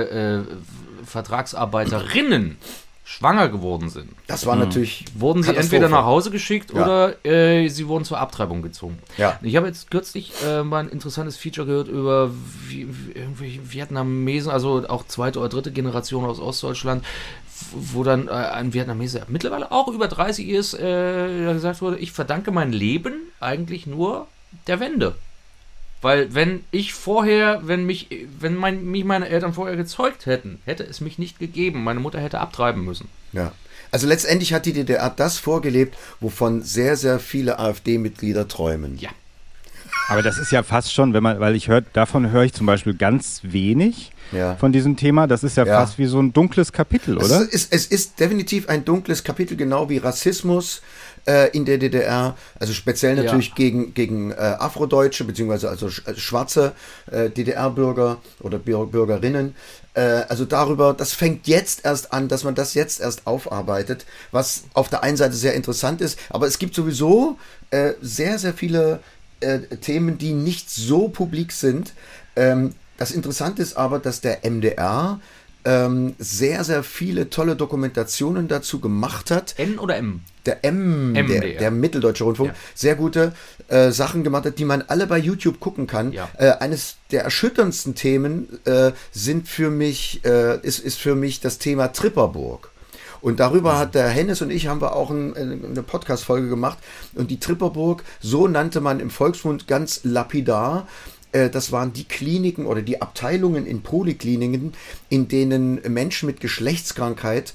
Vertragsarbeiterinnen schwanger geworden sind. Das war natürlich wurden sie entweder nach Hause geschickt oder sie wurden zur Abtreibung gezogen. Ja. Ich habe jetzt kürzlich mal ein interessantes Feature gehört über irgendwelche Vietnamesen, also auch zweite oder dritte Generation aus Ostdeutschland, wo dann ein Vietnameser mittlerweile auch über 30 ist, gesagt wurde, ich verdanke mein Leben eigentlich nur der Wende. Weil wenn mich meine Eltern vorher gezeugt hätten, hätte es mich nicht gegeben. Meine Mutter hätte abtreiben müssen. Ja. Also letztendlich hat die DDR das vorgelebt, wovon sehr, sehr viele AfD-Mitglieder träumen. Ja. Aber das ist ja fast schon, davon höre ich zum Beispiel ganz wenig von diesem Thema. Das ist ja fast wie so ein dunkles Kapitel, oder? Es ist definitiv ein dunkles Kapitel, genau wie Rassismus in der DDR, also speziell natürlich gegen Afrodeutsche, beziehungsweise also schwarze DDR-Bürger oder Bürgerinnen. Also das fängt jetzt erst an, dass man das jetzt erst aufarbeitet, was auf der einen Seite sehr interessant ist, aber es gibt sowieso sehr, sehr viele Themen, die nicht so publik sind. Das Interessante ist aber, dass der MDR sehr, sehr viele tolle Dokumentationen dazu gemacht hat. N oder M? Der der Mitteldeutsche Rundfunk, sehr gute Sachen gemacht hat, die man alle bei YouTube gucken kann. Ja. Eines der erschütterndsten Themen ist für mich das Thema Tripperburg. Und darüber hat der Hennes und ich haben wir auch eine Podcast-Folge gemacht. Und die Tripperburg, so nannte man im Volksmund ganz lapidar, das waren die Kliniken oder die Abteilungen in Polikliniken, in denen Menschen mit Geschlechtskrankheit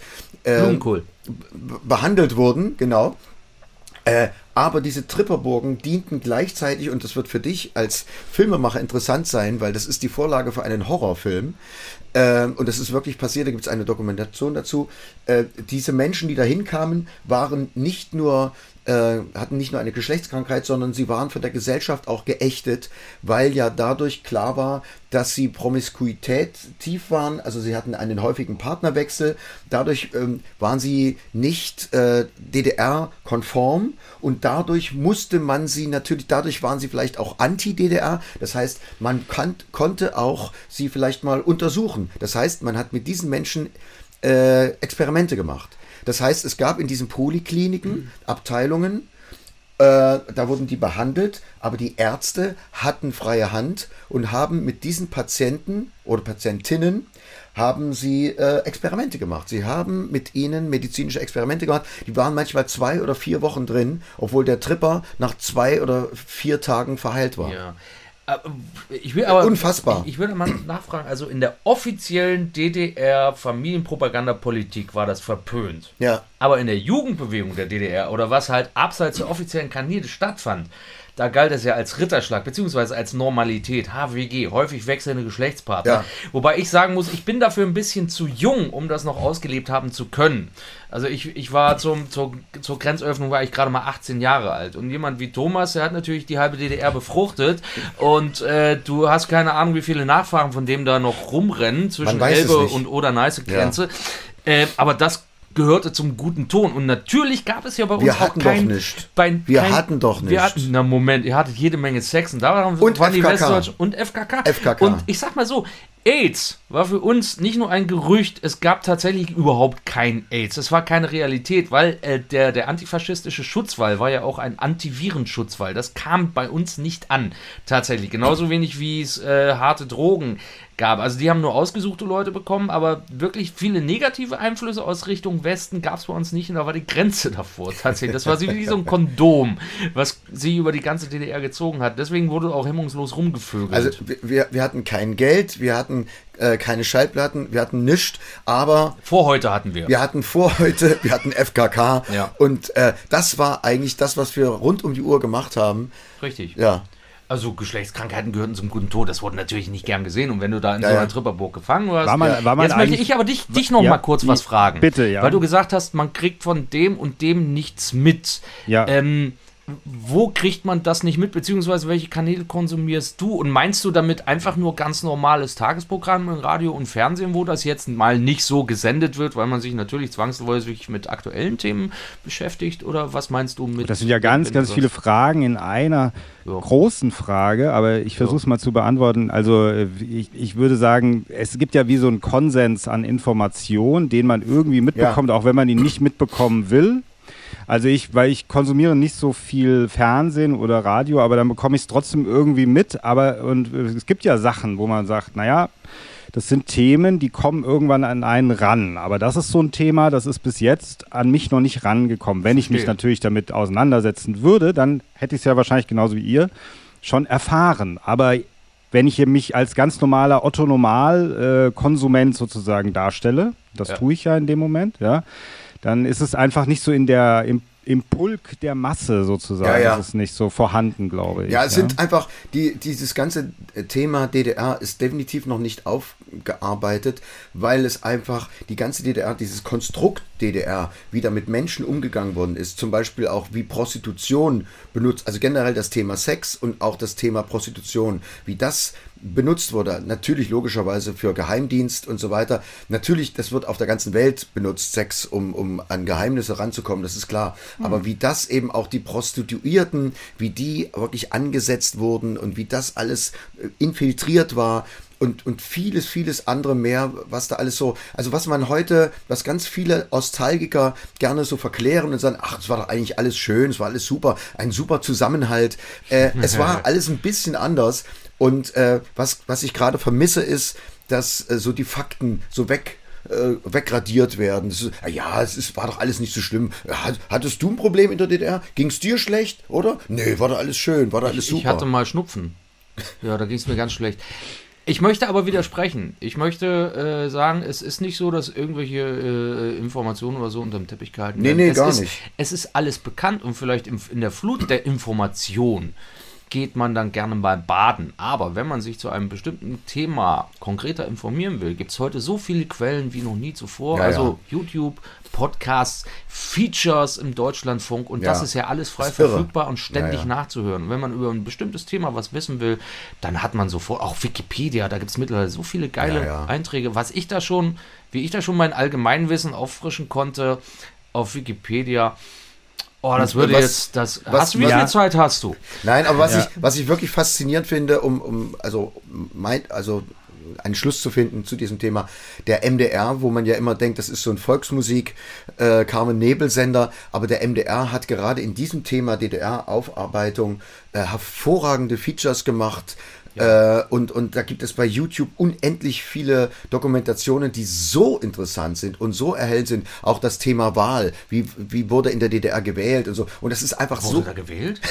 behandelt wurden, genau. Aber diese Tripperburgen dienten gleichzeitig, und das wird für dich als Filmemacher interessant sein, weil das ist die Vorlage für einen Horrorfilm, und das ist wirklich passiert, da gibt es eine Dokumentation dazu. Diese Menschen, die da hinkamen, hatten nicht nur eine Geschlechtskrankheit, sondern sie waren von der Gesellschaft auch geächtet, weil ja dadurch klar war, dass sie Promiskuität tief waren, also sie hatten einen häufigen Partnerwechsel, dadurch waren sie nicht DDR-konform und dadurch waren sie vielleicht auch anti-DDR, das heißt, man konnte auch sie vielleicht mal untersuchen, das heißt, man hat mit diesen Menschen Experimente gemacht. Das heißt, es gab in diesen Polikliniken Abteilungen, da wurden die behandelt, aber die Ärzte hatten freie Hand und haben mit diesen Patienten oder Patientinnen haben sie Experimente gemacht. Sie haben mit ihnen medizinische Experimente gemacht. Die waren manchmal 2 oder 4 Wochen drin, obwohl der Tripper nach 2 oder 4 Tagen verheilt war. Ja. Unfassbar. Ich würde mal nachfragen, also in der offiziellen DDR-Familienpropagandapolitik war das verpönt. Ja. Aber in der Jugendbewegung der DDR oder was halt abseits der offiziellen Kanäle stattfand, da galt es ja als Ritterschlag, beziehungsweise als Normalität, HWG, häufig wechselnde Geschlechtspartner. Ja. Wobei ich sagen muss, ich bin dafür ein bisschen zu jung, um das noch ausgelebt haben zu können. Also ich war zur Grenzöffnung war ich gerade mal 18 Jahre alt. Und jemand wie Thomas, der hat natürlich die halbe DDR befruchtet. Und du hast keine Ahnung, wie viele Nachfahren von dem da noch rumrennen zwischen Elbe und Oder-Neiße-Grenze. Ja. Aber das gehörte zum guten Ton. Und natürlich gab es ja bei uns Wir hatten doch nicht. Moment, ihr hattet jede Menge Sex. Und da waren die Westdeutschen und FKK. Und ich sag mal so, AIDS war für uns nicht nur ein Gerücht, es gab tatsächlich überhaupt kein AIDS. Es war keine Realität, weil der antifaschistische Schutzwall war ja auch ein Antivirenschutzwall. Das kam bei uns nicht an, tatsächlich. Genauso wenig wie es harte Drogen gab. Also die haben nur ausgesuchte Leute bekommen, aber wirklich viele negative Einflüsse aus Richtung Westen gab es bei uns nicht und da war die Grenze davor tatsächlich. Das war wie so ein Kondom, was sie über die ganze DDR gezogen hat. Deswegen wurde auch hemmungslos rumgevögelt. Also wir hatten kein Geld, wir hatten keine Schallplatten, wir hatten nichts, aber... Vorhäute hatten wir. Wir hatten FKK und das war eigentlich das, was wir rund um die Uhr gemacht haben. Richtig. Ja. Also Geschlechtskrankheiten gehörten zum guten Tod, das wurde natürlich nicht gern gesehen. Und wenn du da in so einer Tripperburg gefangen warst... Jetzt möchte ich aber dich noch mal kurz was fragen. Bitte, ja. Weil du gesagt hast, man kriegt von dem und dem nichts mit. Ja. wo kriegt man das nicht mit, beziehungsweise welche Kanäle konsumierst du? Und meinst du damit einfach nur ganz normales Tagesprogramm in Radio und Fernsehen, wo das jetzt mal nicht so gesendet wird, weil man sich natürlich zwangsläufig mit aktuellen Themen beschäftigt? Oder was meinst du mit... Das sind ja ganz viele Fragen in einer großen Frage, aber ich versuche es mal zu beantworten. Also ich würde sagen, es gibt ja wie so einen Konsens an Informationen, den man irgendwie mitbekommt, auch wenn man ihn nicht mitbekommen will. Also weil ich konsumiere nicht so viel Fernsehen oder Radio, aber dann bekomme ich es trotzdem irgendwie mit. Und es gibt ja Sachen, wo man sagt, naja, das sind Themen, die kommen irgendwann an einen ran. Aber das ist so ein Thema, das ist bis jetzt an mich noch nicht rangekommen. Wenn ich mich natürlich damit auseinandersetzen würde, dann hätte ich es ja wahrscheinlich genauso wie ihr schon erfahren. Aber wenn ich mich als ganz normaler Otto-Normal-Konsument sozusagen darstelle, das tue ich ja in dem Moment, ja, dann ist es einfach nicht so im Pulk der Masse sozusagen, ist es nicht so vorhanden, glaube ich. Ja, es sind einfach, dieses ganze Thema DDR ist definitiv noch nicht aufgearbeitet, weil es einfach die ganze DDR, dieses Konstrukt DDR, wie da mit Menschen umgegangen worden ist, zum Beispiel auch wie Prostitution benutzt, also generell das Thema Sex und auch das Thema Prostitution, wie das benutzt wurde, natürlich logischerweise für Geheimdienst und so weiter. Natürlich, das wird auf der ganzen Welt benutzt, Sex, um an Geheimnisse ranzukommen, das ist klar. Aber wie das eben auch die Prostituierten, wie die wirklich angesetzt wurden und wie das alles infiltriert war und vieles andere mehr, was da alles so, also was ganz viele Nostalgiker gerne so verklären und sagen, ach, es war doch eigentlich alles schön, es war alles super, ein super Zusammenhalt. Es war alles ein bisschen anders. Und was ich gerade vermisse, ist, dass so die Fakten so wegradiert werden. War doch alles nicht so schlimm. Hattest du ein Problem in der DDR? Ging es dir schlecht, oder? Nee, war doch alles schön, war doch alles super. Ich hatte mal Schnupfen. Ja, da ging es mir ganz schlecht. Ich möchte aber widersprechen. Ich möchte sagen, es ist nicht so, dass irgendwelche Informationen oder so unter dem Teppich gehalten werden. Nee, gar nicht. Es ist alles bekannt und vielleicht in der Flut der Information geht man dann gerne mal baden. Aber wenn man sich zu einem bestimmten Thema konkreter informieren will, gibt es heute so viele Quellen wie noch nie zuvor. YouTube, Podcasts, Features im Deutschlandfunk und das ist ja alles frei verfügbar und ständig nachzuhören. Wenn man über ein bestimmtes Thema was wissen will, dann hat man sofort, auch Wikipedia, da gibt es mittlerweile so viele geile Einträge, wie ich da schon mein Allgemeinwissen auffrischen konnte auf Wikipedia. Oh, das würde wie viel Zeit hast du? Nein, aber was ich wirklich faszinierend finde, um einen Schluss zu finden zu diesem Thema, der MDR, wo man ja immer denkt, das ist so ein Volksmusik, Carmen-Nebel-Sender, aber der MDR hat gerade in diesem Thema DDR-Aufarbeitung hervorragende Features gemacht. Und da gibt es bei YouTube unendlich viele Dokumentationen, die so interessant sind und so erhellend sind. Auch das Thema Wahl. Wie wurde in der DDR gewählt und so. Und das ist einfach wurde da gewählt?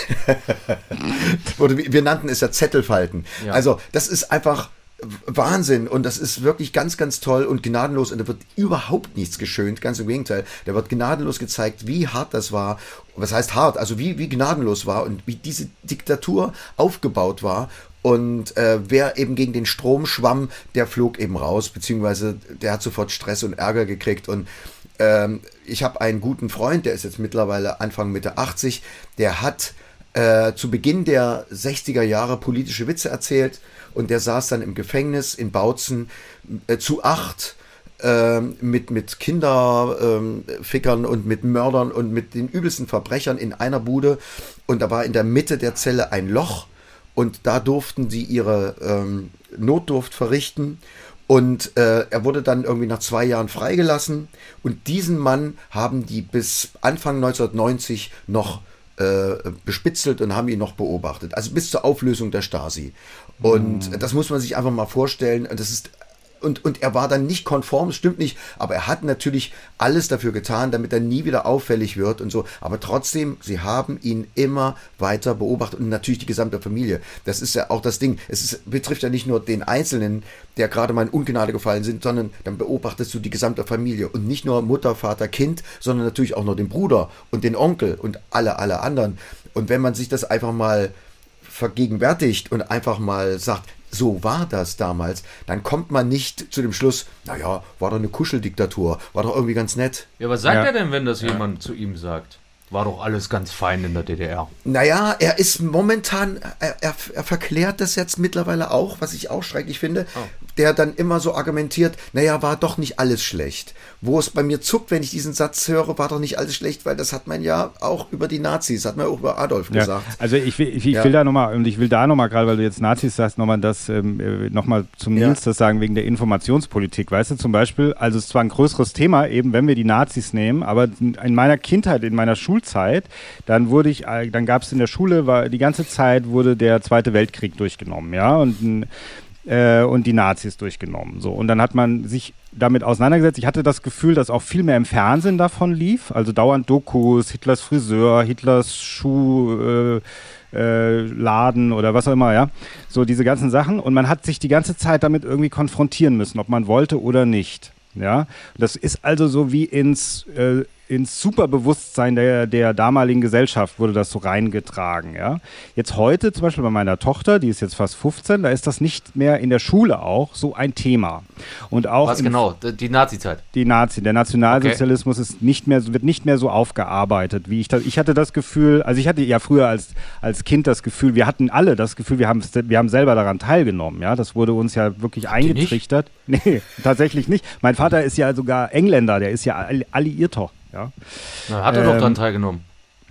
Wir nannten es ja Zettelfalten. Ja. Also das ist einfach Wahnsinn und das ist wirklich ganz, ganz toll und gnadenlos und da wird überhaupt nichts geschönt, ganz im Gegenteil. Da wird gnadenlos gezeigt, wie hart das war. Was heißt hart? Also wie gnadenlos war und wie diese Diktatur aufgebaut war. Und wer eben gegen den Strom schwamm, der flog eben raus, beziehungsweise der hat sofort Stress und Ärger gekriegt. Und ich habe einen guten Freund, der ist jetzt mittlerweile Anfang Mitte 80, der hat zu Beginn der 60er Jahre politische Witze erzählt und der saß dann im Gefängnis in Bautzen zu 8 mit Kinderfickern und mit Mördern und mit den übelsten Verbrechern in einer Bude. Und da war in der Mitte der Zelle ein Loch. Und da durften sie ihre Notdurft verrichten. Und er wurde dann irgendwie nach 2 Jahren freigelassen. Und diesen Mann haben die bis Anfang 1990 noch bespitzelt und haben ihn noch beobachtet. Also bis zur Auflösung der Stasi. Und das muss man sich einfach mal vorstellen. Das ist Und er war dann nicht konform, das stimmt nicht, aber er hat natürlich alles dafür getan, damit er nie wieder auffällig wird und so. Aber trotzdem, sie haben ihn immer weiter beobachtet und natürlich die gesamte Familie. Das ist ja auch das Ding. Betrifft ja nicht nur den Einzelnen, der gerade mal in Ungnade gefallen sind, sondern dann beobachtest du die gesamte Familie. Und nicht nur Mutter, Vater, Kind, sondern natürlich auch noch den Bruder und den Onkel und alle anderen. Und wenn man sich das einfach mal vergegenwärtigt und einfach mal sagt, so war das damals, dann kommt man nicht zu dem Schluss, naja, war doch eine Kuscheldiktatur, war doch irgendwie ganz nett. Ja, was sagt er denn, wenn das jemand zu ihm sagt? War doch alles ganz fein in der DDR. Naja, er ist momentan, er verklärt das jetzt mittlerweile auch, was ich auch schrecklich finde, der dann immer so argumentiert, naja, war doch nicht alles schlecht. Wo es bei mir zuckt, wenn ich diesen Satz höre, war doch nicht alles schlecht, weil das hat man ja auch über die Nazis, hat man auch über Adolf gesagt. Also ich will da nochmal, und ich will da nochmal, gerade weil du jetzt Nazis sagst, nochmal zum Nils das sagen, wegen der Informationspolitik, weißt du, zum Beispiel, also es ist zwar ein größeres Thema, eben wenn wir die Nazis nehmen, aber in meiner Kindheit, in meiner Schulzeit, dann gab es in der Schule, die ganze Zeit wurde der Zweite Weltkrieg durchgenommen, ja, und die Nazis durchgenommen. So. Und dann hat man sich damit auseinandergesetzt. Ich hatte das Gefühl, dass auch viel mehr im Fernsehen davon lief. Also dauernd Dokus, Hitlers Friseur, Hitlers Schuhladen oder was auch immer, ja. So diese ganzen Sachen. Und man hat sich die ganze Zeit damit irgendwie konfrontieren müssen, ob man wollte oder nicht. Ja. Das ist also so wie ins Superbewusstsein der damaligen Gesellschaft wurde das so reingetragen. Ja? Jetzt heute, zum Beispiel bei meiner Tochter, die ist jetzt fast 15, da ist das nicht mehr in der Schule auch so ein Thema. Und auch was genau? Die Nazizeit? Der Nationalsozialismus ist wird nicht mehr so aufgearbeitet, wie ich hatte das Gefühl, also ich hatte ja früher als Kind das Gefühl, wir hatten alle das Gefühl, wir haben selber daran teilgenommen. Ja? Das wurde uns ja wirklich eingetrichtert. Nee, tatsächlich nicht. Mein Vater ist ja sogar Engländer, der ist ja Alliierter. Ja. Na, hat er doch daran teilgenommen.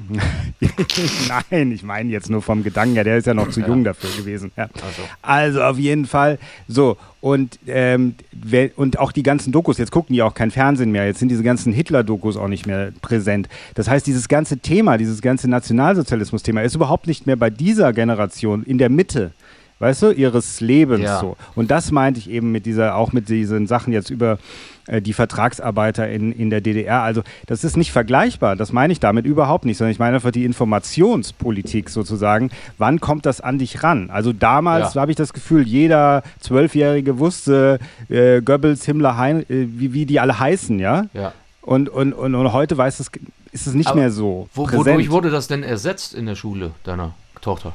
Nein, ich meine jetzt nur vom Gedanken her, der ist ja noch zu jung dafür gewesen. Ja. Also auf jeden Fall so. Und auch die ganzen Dokus, jetzt gucken die auch kein Fernsehen mehr, jetzt sind diese ganzen Hitler-Dokus auch nicht mehr präsent. Das heißt, dieses ganze Thema, dieses ganze Nationalsozialismus-Thema ist überhaupt nicht mehr bei dieser Generation in der Mitte, weißt du, ihres Lebens so. Und das meinte ich eben mit diesen Sachen jetzt über die Vertragsarbeiter in der DDR. Also das ist nicht vergleichbar, das meine ich damit überhaupt nicht, sondern ich meine einfach die Informationspolitik sozusagen. Wann kommt das an dich ran? Also damals habe ich das Gefühl, jeder 12-Jährige wusste Goebbels, Himmler, wie die alle heißen, ja? Und heute ist es nicht mehr so präsent. Wodurch wurde das denn ersetzt in der Schule deiner Tochter?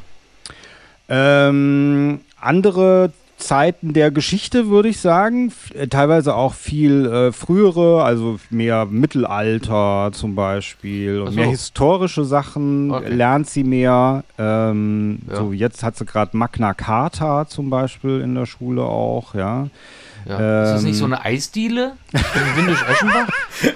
Andere Zeiten der Geschichte, würde ich sagen. Teilweise auch viel frühere, also mehr Mittelalter zum Beispiel. Und mehr historische Sachen lernt sie mehr. So, jetzt hat sie gerade Magna Carta zum Beispiel in der Schule auch, ja. Ist das nicht so eine Eisdiele in Windisch-Eschenbach?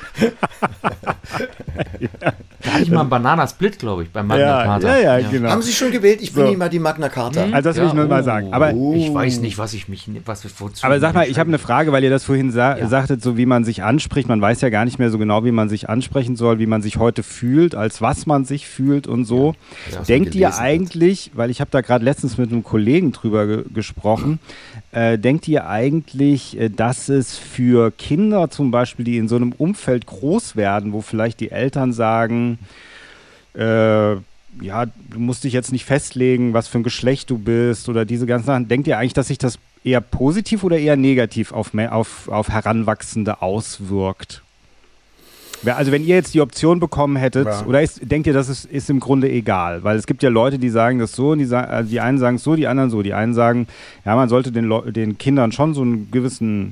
Da hatte ich mal einen Bananasplit, glaube ich, beim Magna Carta. Ja, genau. Haben Sie schon gewählt? Ich bringe Ihnen mal die Magna Carta. Also das will ich nur mal sagen. Aber ich weiß nicht, wozu. Aber sag mal, ich habe eine Frage, weil ihr das vorhin sagtet, so wie man sich anspricht. Man weiß ja gar nicht mehr so genau, wie man sich ansprechen soll, wie man sich heute fühlt, als was man sich fühlt und so. Denkt ihr eigentlich, weil ich habe da gerade letztens mit einem Kollegen drüber gesprochen, denkt ihr eigentlich, dass es für Kinder zum Beispiel, die in so einem Umfeld groß werden, wo vielleicht die Eltern sagen, du musst dich jetzt nicht festlegen, was für ein Geschlecht du bist oder diese ganzen Sachen, denkt ihr eigentlich, dass sich das eher positiv oder eher negativ auf Heranwachsende auswirkt? Also wenn ihr jetzt die Option bekommen hättet, oder denkt ihr, das ist im Grunde egal? Weil es gibt ja Leute, die sagen das so, und die einen sagen es so, die anderen so. Die einen sagen, ja, man sollte den Kindern schon so einen gewissen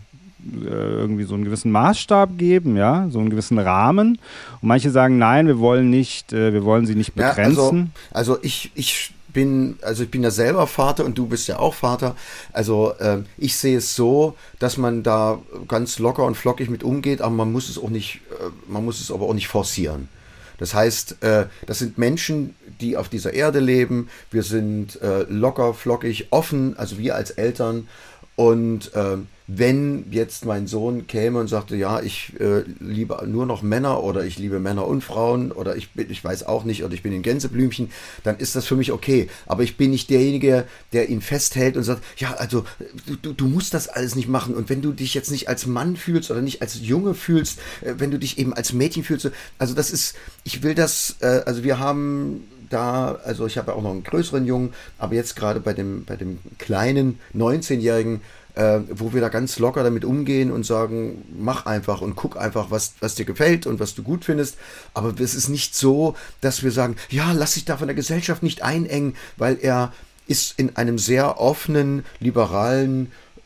Maßstab geben, ja, so einen gewissen Rahmen. Und manche sagen, nein, wir wollen sie nicht begrenzen. Ja, also ich bin ja selber Vater und du bist ja auch Vater. Also ich sehe es so, dass man da ganz locker und flockig mit umgeht, aber man muss es aber auch nicht forcieren. Das heißt, das sind Menschen, die auf dieser Erde leben. Wir sind locker, flockig, offen, also wir als Eltern. Und wenn jetzt mein Sohn käme und sagte, ja, ich liebe nur noch Männer oder ich liebe Männer und Frauen oder ich weiß auch nicht oder ich bin ein Gänseblümchen, dann ist das für mich okay. Aber ich bin nicht derjenige, der ihn festhält und sagt, ja, also du musst das alles nicht machen. Und wenn du dich jetzt nicht als Mann fühlst oder nicht als Junge fühlst, wenn du dich eben als Mädchen fühlst, also das ist, ich will das, also wir haben da, also ich habe ja auch noch einen größeren Jungen, aber jetzt gerade bei dem kleinen 19-Jährigen, wo wir da ganz locker damit umgehen und sagen, mach einfach und guck einfach, was dir gefällt und was du gut findest. Aber es ist nicht so, dass wir sagen, ja, lass dich da von der Gesellschaft nicht einengen, weil er ist in einem sehr offenen, liberalen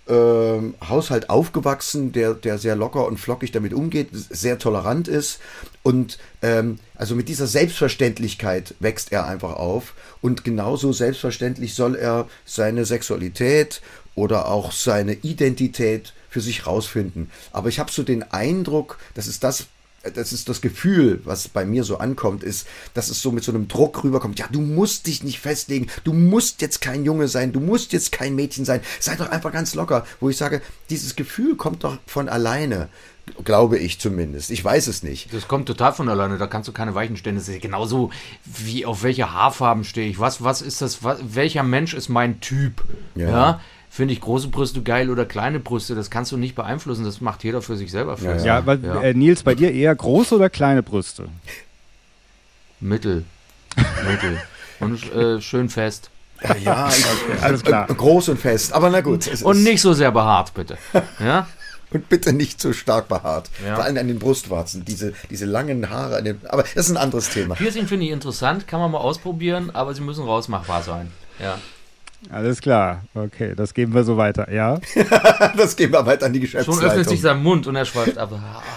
Haushalt aufgewachsen, der sehr locker und flockig damit umgeht, sehr tolerant ist und also mit dieser Selbstverständlichkeit wächst er einfach auf und genauso selbstverständlich soll er seine Sexualität oder auch seine Identität für sich rausfinden. Aber ich habe so den Eindruck, das ist das Gefühl, was bei mir so ankommt, ist, dass es so mit so einem Druck rüberkommt. Ja, du musst dich nicht festlegen, du musst jetzt kein Junge sein, du musst jetzt kein Mädchen sein, sei doch einfach ganz locker. Wo ich sage, dieses Gefühl kommt doch von alleine, glaube ich zumindest. Ich weiß es nicht. Das kommt total von alleine, da kannst du keine Weichen stellen. Das ist genauso wie auf welche Haarfarben stehe ich. Was ist das, welcher Mensch ist mein Typ? Ja? Finde ich große Brüste geil oder kleine Brüste, das kannst du nicht beeinflussen, das macht jeder für sich selber fest. Ja, weil, Nils, bei dir eher große oder kleine Brüste? Mittel. Und schön fest. Ja, alles klar. Groß und fest, aber na gut. Und nicht so sehr behaart, bitte. Ja? Und bitte nicht so stark behaart. Ja. Vor allem an den Brustwarzen, diese langen Haare. Aber das ist ein anderes Thema. Piercing finde ich interessant, kann man mal ausprobieren, aber sie müssen rausmachbar sein. Ja. Alles klar, okay, das geben wir so weiter, ja? Das geben wir weiter an die Geschäftsleitung. Schon öffnet sich sein Mund und er schweift ab.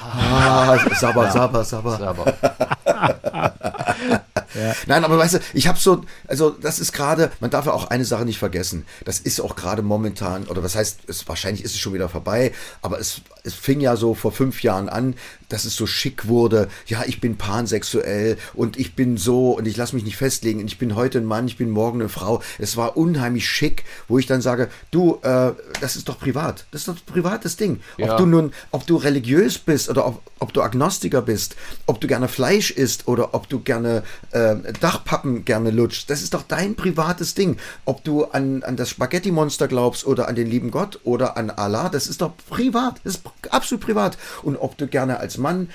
Sabber. Ja. Nein, aber weißt du, ich habe so, also das ist gerade, man darf ja auch eine Sache nicht vergessen, das ist auch gerade momentan, oder was heißt, wahrscheinlich ist es schon wieder vorbei, aber es fing ja so vor 5 Jahren an, dass es so schick wurde, ja, ich bin pansexuell und ich bin so und ich lasse mich nicht festlegen und ich bin heute ein Mann, ich bin morgen eine Frau. Es war unheimlich schick, wo ich dann sage, du, das ist doch privat, das ist doch ein privates Ding. Ja. Ob du religiös bist oder ob du Agnostiker bist, ob du gerne Fleisch isst oder ob du gerne Dachpappen gerne lutschst, das ist doch dein privates Ding. Ob du an das Spaghetti-Monster glaubst oder an den lieben Gott oder an Allah, das ist doch privat, das ist absolut privat. Und ob du gerne als Mann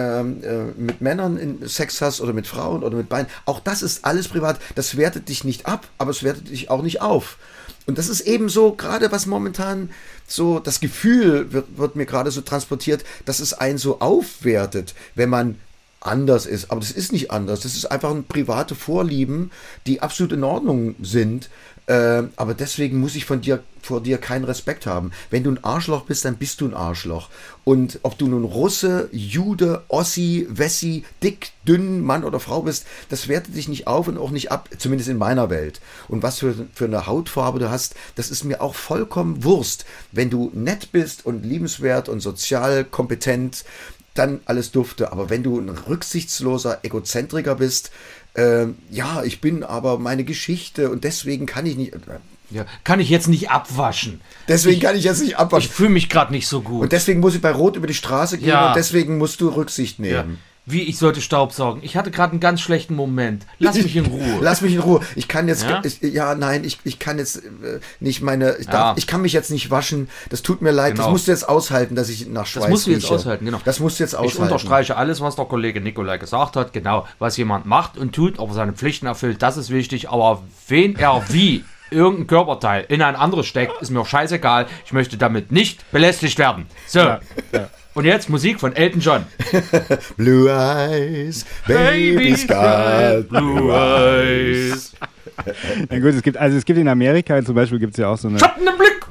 mit Männern Sex hast oder mit Frauen oder mit beiden, auch das ist alles privat. Das wertet dich nicht ab, aber es wertet dich auch nicht auf. Und das ist eben so, gerade was momentan so, das Gefühl wird mir gerade so transportiert, dass es einen so aufwertet, wenn man anders ist. Aber das ist nicht anders. Das ist einfach ein private Vorlieben, die absolut in Ordnung sind. Aber deswegen muss ich vor dir keinen Respekt haben. Wenn du ein Arschloch bist, dann bist du ein Arschloch. Und ob du nun Russe, Jude, Ossi, Wessi, dick, dünn, Mann oder Frau bist, das wertet dich nicht auf und auch nicht ab, zumindest in meiner Welt. Und was für eine Hautfarbe du hast, das ist mir auch vollkommen Wurst. Wenn du nett bist und liebenswert und sozial kompetent, dann alles dufte. Aber wenn du ein rücksichtsloser Egozentriker bist, ja, ich bin aber meine Geschichte und deswegen kann ich nicht... Ja, kann ich jetzt nicht abwaschen. Deswegen kann ich jetzt nicht abwaschen. Ich fühle mich gerade nicht so gut. Und deswegen muss ich bei Rot über die Straße gehen und deswegen musst du Rücksicht nehmen. Ja. Wie, ich sollte Staubsaugen. Ich hatte gerade einen ganz schlechten Moment. Lass mich in Ruhe. Lass mich in Ruhe. Ich kann jetzt, ich kann jetzt nicht ich kann mich jetzt nicht waschen. Das tut mir leid. Genau. Das musst du jetzt aushalten, dass ich nach Schweiß Das musst du jetzt aushalten, genau. Das musst du jetzt aushalten. Ich unterstreiche alles, was der Kollege Nikolai gesagt hat. Genau, was jemand macht und tut, ob er seine Pflichten erfüllt, das ist wichtig. Aber wen er wie irgendein Körperteil in ein anderes steckt, ist mir auch scheißegal. Ich möchte damit nicht belästigt werden. So. Ja. Und jetzt Musik von Elton John. Blue Eyes, Baby's got Blue Eyes. Na gut, es gibt in Amerika zum Beispiel gibt es ja auch so eine... Schatten im Blick!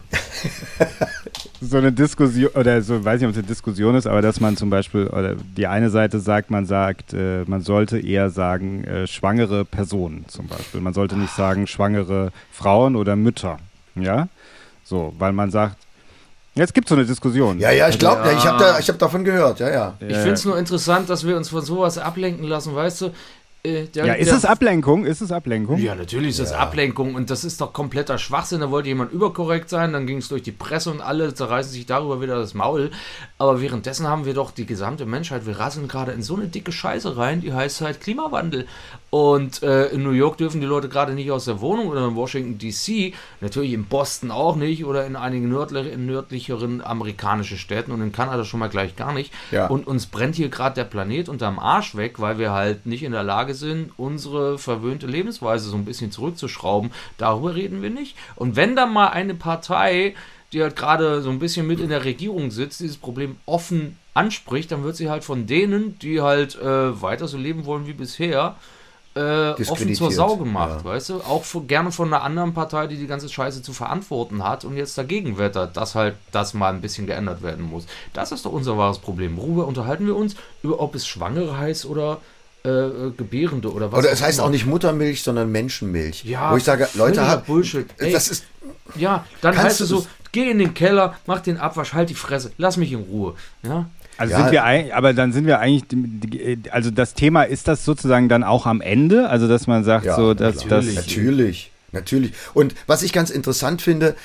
So eine Diskussion, oder so, weiß nicht, ob es eine Diskussion ist, aber dass man zum Beispiel, oder die eine Seite sagt, man sollte eher sagen, schwangere Personen zum Beispiel. Man sollte nicht sagen, schwangere Frauen oder Mütter. Ja? So, weil man sagt, jetzt gibt es so eine Diskussion. Ja, ich glaube, ich hab davon gehört, ja. Ich finde es nur interessant, dass wir uns von sowas ablenken lassen, weißt du? Ist es Ablenkung? Ja, natürlich ist es Ablenkung und das ist doch kompletter Schwachsinn. Da wollte jemand überkorrekt sein, dann ging es durch die Presse und alle zerreißen sich darüber wieder das Maul. Aber währenddessen haben wir doch die gesamte Menschheit, wir rasseln gerade in so eine dicke Scheiße rein, die heißt halt Klimawandel. Und in New York dürfen die Leute gerade nicht aus der Wohnung oder in Washington D.C., natürlich in Boston auch nicht oder in einigen nördlicheren amerikanischen Städten und in Kanada schon mal gleich gar nicht. Ja. Und uns brennt hier gerade der Planet unterm Arsch weg, weil wir halt nicht in der Lage sind, unsere verwöhnte Lebensweise so ein bisschen zurückzuschrauben. Darüber reden wir nicht. Und wenn dann mal eine Partei, die halt gerade so ein bisschen mit in der Regierung sitzt, dieses Problem offen anspricht, dann wird sie halt von denen, die halt weiter so leben wollen wie bisher, offen zur Sau gemacht, weißt du? Auch gerne von einer anderen Partei, die ganze Scheiße zu verantworten hat und jetzt dagegen wettert, dass halt das mal ein bisschen geändert werden muss. Das ist doch unser wahres Problem. Worüber unterhalten wir uns? Über ob es Schwangere heißt oder Gebärende oder was. Oder es heißt auch nicht Muttermilch, sondern Menschenmilch. Ja, wo ich sage, Leute, Bullshit. Ey, das ist... Ja, dann heißt es so, geh in den Keller, mach den Abwasch, halt die Fresse, lass mich in Ruhe. Ja? Also dann sind wir eigentlich, also das Thema, ist das sozusagen dann auch am Ende? Also dass man sagt, so, dass das... Natürlich. Und was ich ganz interessant finde,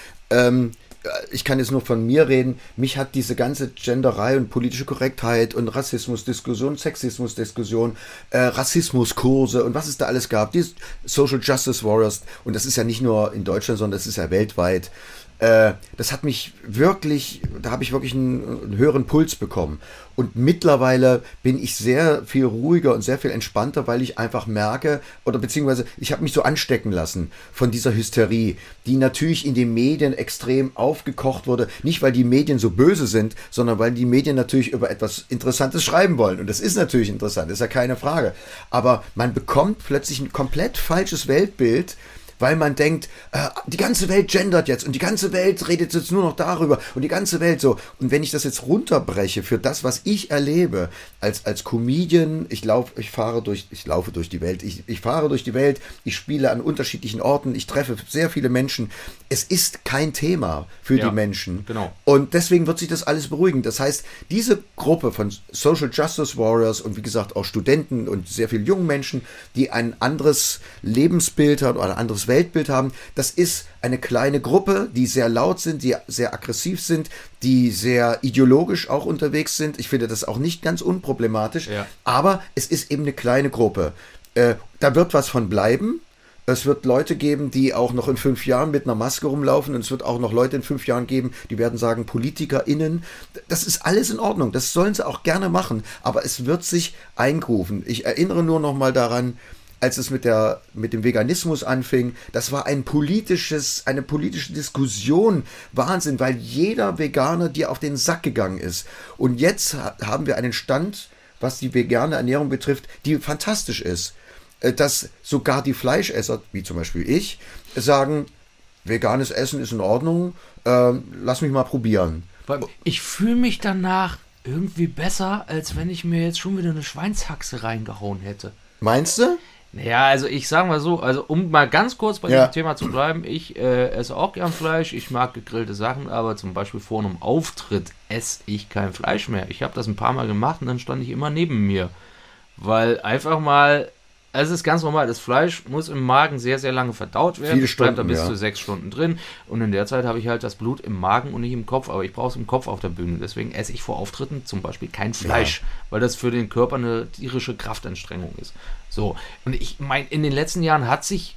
ich kann jetzt nur von mir reden, mich hat diese ganze Genderei und politische Korrektheit und Rassismusdiskussion, Sexismusdiskussion, Rassismuskurse und was es da alles gab, die Social Justice Warriors, und das ist ja nicht nur in Deutschland, sondern das ist ja weltweit. Das hat mich wirklich, da habe ich wirklich einen höheren Puls bekommen. Und mittlerweile bin ich sehr viel ruhiger und sehr viel entspannter, weil ich einfach merke, oder beziehungsweise ich habe mich so anstecken lassen von dieser Hysterie, die natürlich in den Medien extrem aufgekocht wurde. Nicht, weil die Medien so böse sind, sondern weil die Medien natürlich über etwas Interessantes schreiben wollen. Und das ist natürlich interessant, ist ja keine Frage. Aber man bekommt plötzlich ein komplett falsches Weltbild, weil man denkt, die ganze Welt gendert jetzt und die ganze Welt redet jetzt nur noch darüber und die ganze Welt so. Und wenn ich das jetzt runterbreche für das, was ich erlebe, als Comedian, ich fahre durch die Welt, ich fahre durch die Welt, ich spiele an unterschiedlichen Orten, ich treffe sehr viele Menschen. Es ist kein Thema für die Menschen. Genau. Und deswegen wird sich das alles beruhigen. Das heißt, diese Gruppe von Social Justice Warriors und wie gesagt auch Studenten und sehr viele junge Menschen, die ein anderes Lebensbild haben oder ein anderes Weltbild haben, das ist eine kleine Gruppe, die sehr laut sind, die sehr aggressiv sind, die sehr ideologisch auch unterwegs sind. Ich finde das auch nicht ganz unproblematisch, aber es ist eben eine kleine Gruppe. Da wird was von bleiben. Es wird Leute geben, die auch noch in 5 Jahren mit einer Maske rumlaufen, und es wird auch noch Leute in 5 Jahren geben, die werden sagen, PolitikerInnen. Das ist alles in Ordnung, das sollen sie auch gerne machen, aber es wird sich eingrufen. Ich erinnere nur noch mal daran, als es mit dem Veganismus anfing, das war eine politische Diskussion, Wahnsinn, weil jeder Veganer dir auf den Sack gegangen ist. Und jetzt haben wir einen Stand, was die vegane Ernährung betrifft, die fantastisch ist. Dass sogar die Fleischesser, wie zum Beispiel ich, sagen, veganes Essen ist in Ordnung, lass mich mal probieren. Ich fühle mich danach irgendwie besser, als wenn ich mir jetzt schon wieder eine Schweinshaxe reingehauen hätte. Meinst du? Naja, also ich sage mal so, also um mal ganz kurz bei dem Thema zu bleiben, ich esse auch gern Fleisch, ich mag gegrillte Sachen, aber zum Beispiel vor einem Auftritt esse ich kein Fleisch mehr. Ich habe das ein paar Mal gemacht und dann stand ich immer neben mir, weil einfach mal, es ist ganz normal, das Fleisch muss im Magen sehr, sehr lange verdaut werden. Viele Stunden, bleibt da bis zu 6 Stunden drin und in der Zeit habe ich halt das Blut im Magen und nicht im Kopf, aber ich brauche es im Kopf auf der Bühne, deswegen esse ich vor Auftritten zum Beispiel kein Fleisch, weil das für den Körper eine tierische Kraftanstrengung ist. So, und ich meine, in den letzten Jahren hat sich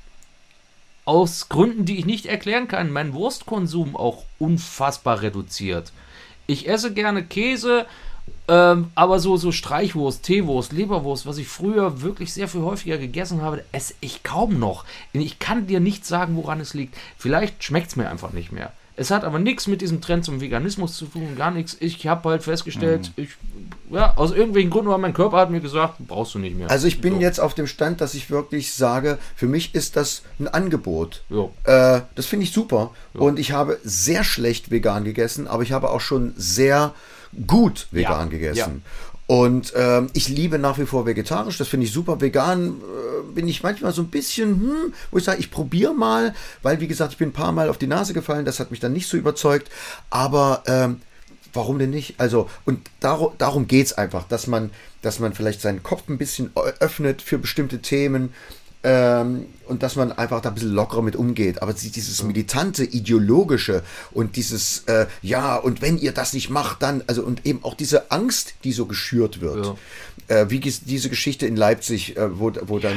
aus Gründen, die ich nicht erklären kann, mein Wurstkonsum auch unfassbar reduziert. Ich esse gerne Käse, aber so Streichwurst, Teewurst, Leberwurst, was ich früher wirklich sehr viel häufiger gegessen habe, esse ich kaum noch. Ich kann dir nicht sagen, woran es liegt. Vielleicht schmeckt es mir einfach nicht mehr. Es hat aber nichts mit diesem Trend zum Veganismus zu tun, gar nichts. Ich habe halt festgestellt, aus irgendwelchen Gründen, weil mein Körper hat mir gesagt, brauchst du nicht mehr. Also ich bin jetzt auf dem Stand, dass ich wirklich sage, für mich ist das ein Angebot. Das finde ich super. Und ich habe sehr schlecht vegan gegessen, aber ich habe auch schon sehr gut vegan gegessen. Und ich liebe nach wie vor vegetarisch, das finde ich super. Vegan bin ich manchmal so ein bisschen, wo ich sage, ich probiere mal, weil wie gesagt, ich bin ein paar Mal auf die Nase gefallen, das hat mich dann nicht so überzeugt, aber warum denn nicht? Also, und darum geht es einfach, dass man vielleicht seinen Kopf ein bisschen öffnet für bestimmte Themen, und dass man einfach da ein bisschen lockerer mit umgeht. Aber dieses militante, ideologische und dieses, und wenn ihr das nicht macht, dann, also und eben auch diese Angst, die so geschürt wird. Wie diese Geschichte in Leipzig, wo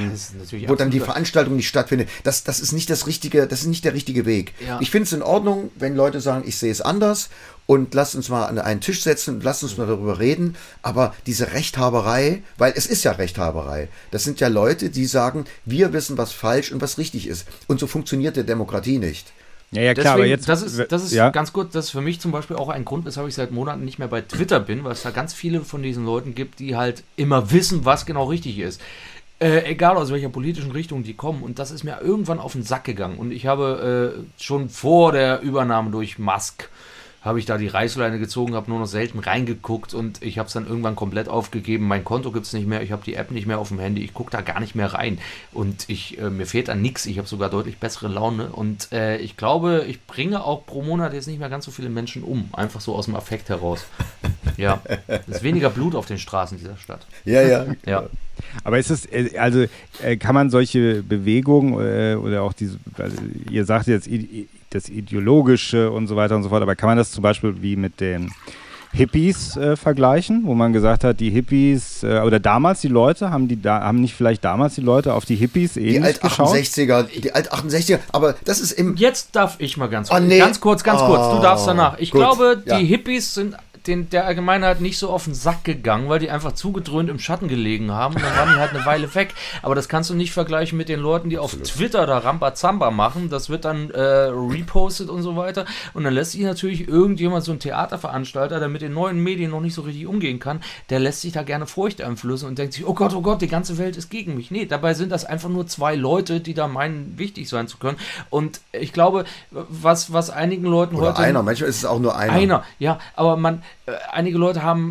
dann die Veranstaltung nicht stattfindet, das ist nicht das Richtige, das ist nicht der richtige Weg. Ja. Ich finde es in Ordnung, wenn Leute sagen, ich sehe es anders und lasst uns mal an einen Tisch setzen und lasst uns mal darüber reden, aber diese Rechthaberei, weil es ist ja Rechthaberei, das sind ja Leute, die sagen, wir wissen, was falsch und was richtig ist. Und so funktioniert der Demokratie nicht. Ja, klar, aber jetzt... Das ist ganz gut, das ist für mich zum Beispiel auch ein Grund, weshalb ich seit Monaten nicht mehr bei Twitter bin, weil es da ganz viele von diesen Leuten gibt, die halt immer wissen, was genau richtig ist. Egal aus welcher politischen Richtung die kommen. Und das ist mir irgendwann auf den Sack gegangen. Und ich habe schon vor der Übernahme durch Musk habe ich da die Reißleine gezogen, habe nur noch selten reingeguckt und ich habe es dann irgendwann komplett aufgegeben. Mein Konto gibt es nicht mehr, ich habe die App nicht mehr auf dem Handy, ich gucke da gar nicht mehr rein und mir fehlt an nichts, ich habe sogar deutlich bessere Laune und ich glaube, ich bringe auch pro Monat jetzt nicht mehr ganz so viele Menschen um, einfach so aus dem Affekt heraus. Ja, es ist weniger Blut auf den Straßen dieser Stadt. Ja. Aber ist es, also kann man solche Bewegungen oder auch diese, also ihr sagt jetzt das Ideologische und so weiter und so fort, aber kann man das zum Beispiel wie mit den Hippies vergleichen, wo man gesagt hat, die Hippies oder damals die Leute, haben nicht vielleicht damals die Leute auf die Hippies ähnlich geschaut? Die Alt-68er, aber das ist im... Jetzt darf ich mal ganz kurz, du Oh, darfst danach. Ich gut, glaube, ja. die Hippies sind der Allgemeinheit nicht so auf den Sack gegangen, weil die einfach zugedröhnt im Schatten gelegen haben und dann waren die halt eine Weile weg. Aber das kannst du nicht vergleichen mit den Leuten, die auf Twitter da Rambazamba machen. Das wird dann repostet und so weiter. Und dann lässt sich natürlich irgendjemand, so ein Theaterveranstalter, der mit den neuen Medien noch nicht so richtig umgehen kann, der lässt sich da gerne Furcht einflößen und denkt sich, oh Gott, die ganze Welt ist gegen mich. Nee, dabei sind das einfach nur zwei Leute, die da meinen, wichtig sein zu können. Und ich glaube, was einigen Leuten Oder heute... einer, manchmal ist es auch nur einer. Einer, ja, aber einige Leute haben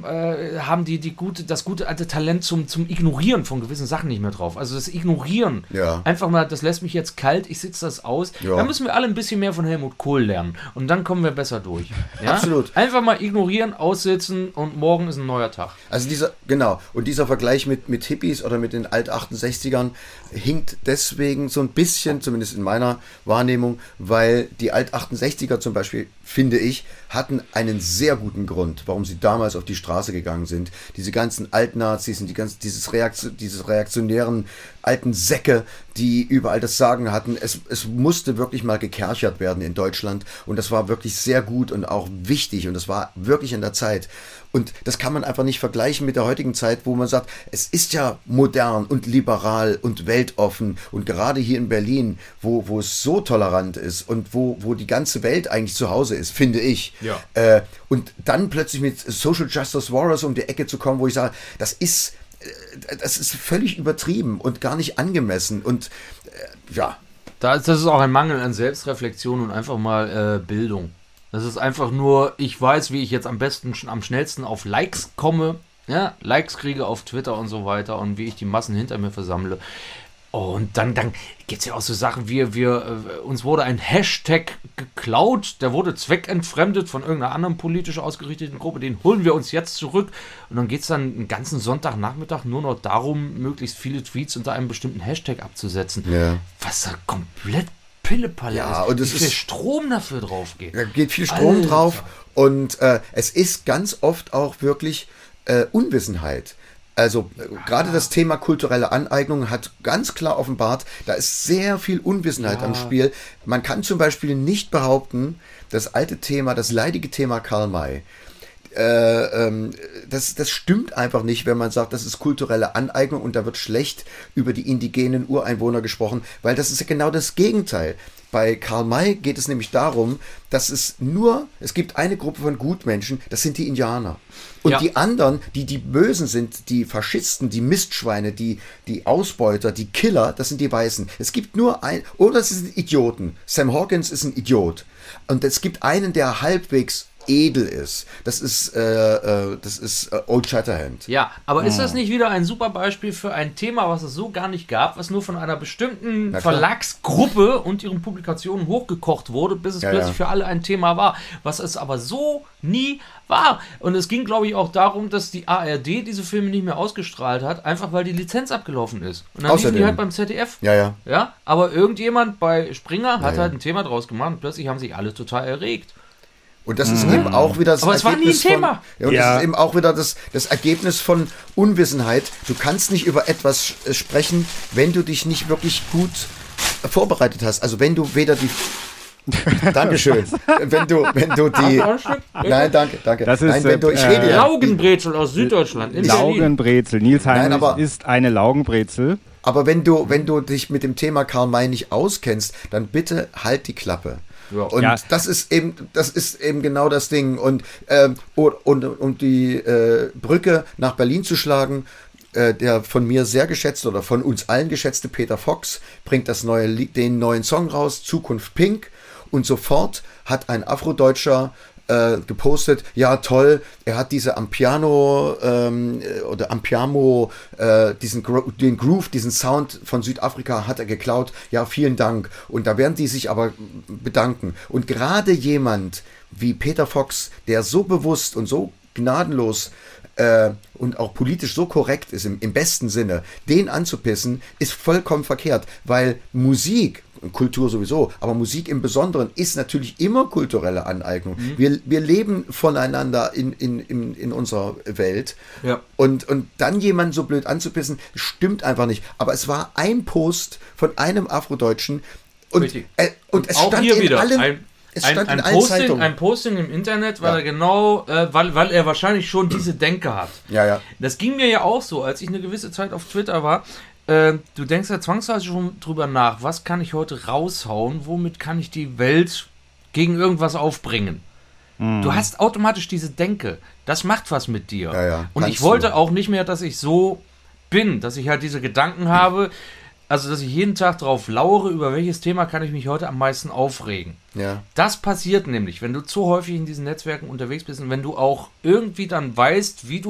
das gute alte Talent zum Ignorieren von gewissen Sachen nicht mehr drauf. Also das Ignorieren. Ja. Einfach mal, das lässt mich jetzt kalt, ich sitze das aus. Ja. Da müssen wir alle ein bisschen mehr von Helmut Kohl lernen. Und dann kommen wir besser durch. Ja? Absolut. Einfach mal ignorieren, aussitzen und morgen ist ein neuer Tag. Also dieser Vergleich mit Hippies oder mit den Alt-68ern hinkt deswegen so ein bisschen, zumindest in meiner Wahrnehmung, weil die Alt-68er zum Beispiel, finde ich, hatten einen sehr guten Grund, warum sie damals auf die Straße gegangen sind. Diese ganzen Altnazis und diese reaktionären alten Säcke, die überall das Sagen hatten. Es musste wirklich mal gekerchert werden in Deutschland und das war wirklich sehr gut und auch wichtig und das war wirklich in der Zeit. Und das kann man einfach nicht vergleichen mit der heutigen Zeit, wo man sagt, es ist ja modern und liberal und weltoffen und gerade hier in Berlin, wo es so tolerant ist und wo die ganze Welt eigentlich zu Hause ist, finde ich. Ja. Und dann plötzlich mit Social Justice Warriors um die Ecke zu kommen, wo ich sage, das ist völlig übertrieben und gar nicht angemessen und ja. Das ist auch ein Mangel an Selbstreflexion und einfach mal Bildung. Das ist einfach nur, ich weiß, wie ich jetzt am schnellsten auf Likes komme, ja, Likes kriege auf Twitter und so weiter und wie ich die Massen hinter mir versammle. Und dann gibt es ja auch so Sachen wie, uns wurde ein Hashtag geklaut, der wurde zweckentfremdet von irgendeiner anderen politisch ausgerichteten Gruppe, den holen wir uns jetzt zurück. Und dann geht es dann einen ganzen Sonntagnachmittag nur noch darum, möglichst viele Tweets unter einem bestimmten Hashtag abzusetzen. Ja. Was da komplett Pillepalle ja, ist. und wie viel Strom dafür drauf geht. Da geht viel Strom Alter. drauf und es ist ganz oft auch wirklich Unwissenheit. Also gerade das Thema kulturelle Aneignung hat ganz klar offenbart, da ist sehr viel Unwissenheit am Spiel. Man kann zum Beispiel nicht behaupten, das leidige Thema Karl May, das stimmt einfach nicht, wenn man sagt, das ist kulturelle Aneignung und da wird schlecht über die indigenen Ureinwohner gesprochen, weil das ist ja genau das Gegenteil. Bei Karl May geht es nämlich darum, dass es gibt eine Gruppe von Gutmenschen, das sind die Indianer. Und die anderen, die Bösen sind, die Faschisten, die Mistschweine, die Ausbeuter, die Killer, das sind die Weißen. Es gibt nur oder es sind Idioten. Sam Hawkins ist ein Idiot. Und es gibt einen, der halbwegs edel ist. Das ist Old Shatterhand. Ja, aber ist das nicht wieder ein super Beispiel für ein Thema, was es so gar nicht gab, was nur von einer bestimmten Verlagsgruppe und ihren Publikationen hochgekocht wurde, bis es plötzlich für alle ein Thema war, was es aber so nie war. Und es ging, glaube ich, auch darum, dass die ARD diese Filme nicht mehr ausgestrahlt hat, einfach weil die Lizenz abgelaufen ist. Und dann liefen die halt beim ZDF. Ja. Aber irgendjemand bei Springer hat halt ein Thema draus gemacht und plötzlich haben sich alle total erregt. Und das ist eben auch wieder das Aber es war nie ein Thema. Das ist eben auch wieder das Ergebnis von Unwissenheit. Du kannst nicht über etwas sprechen, wenn du dich nicht wirklich gut vorbereitet hast. Also wenn du weder die... Dankeschön. Wenn du die... Nein, danke. Das ist, ich rede Laugenbrezel aus Süddeutschland. Laugenbrezel. Nils Heinrich ist eine Laugenbrezel. Aber wenn du dich mit dem Thema Karl May nicht auskennst, dann bitte halt die Klappe. Ja. Und das ist eben genau das Ding. Und um die Brücke nach Berlin zu schlagen, der von mir sehr geschätzte oder von uns allen geschätzte Peter Fox bringt den neuen Song raus, Zukunft Pink, und sofort hat ein Afrodeutscher gepostet, ja toll, er hat diese Ampiano oder Ampiamo, den Groove, diesen Sound von Südafrika hat er geklaut, ja vielen Dank. Und da werden die sich aber bedanken. Und gerade jemand wie Peter Fox, der so bewusst und so gnadenlos und auch politisch so korrekt ist, im besten Sinne, den anzupissen, ist vollkommen verkehrt, weil Musik, Kultur sowieso, aber Musik im Besonderen ist natürlich immer kulturelle Aneignung. Wir leben voneinander in unserer Welt. Ja. Und dann jemanden so blöd anzupissen, stimmt einfach nicht. Aber es war ein Post von einem Afrodeutschen und es stand hier wieder allen... Ein Posting im Internet, weil er genau, weil er wahrscheinlich schon diese Denke hat. Ja. Das ging mir ja auch so, als ich eine gewisse Zeit auf Twitter war. Du denkst ja zwangsweise schon drüber nach, was kann ich heute raushauen, womit kann ich die Welt gegen irgendwas aufbringen. Du hast automatisch diese Denke. Das macht was mit dir. Ja, und ich wollte auch nicht mehr, dass ich so bin, dass ich halt diese Gedanken habe, also dass ich jeden Tag drauf lauere, über welches Thema kann ich mich heute am meisten aufregen. Ja. Das passiert nämlich, wenn du zu häufig in diesen Netzwerken unterwegs bist und wenn du auch irgendwie dann weißt, wie du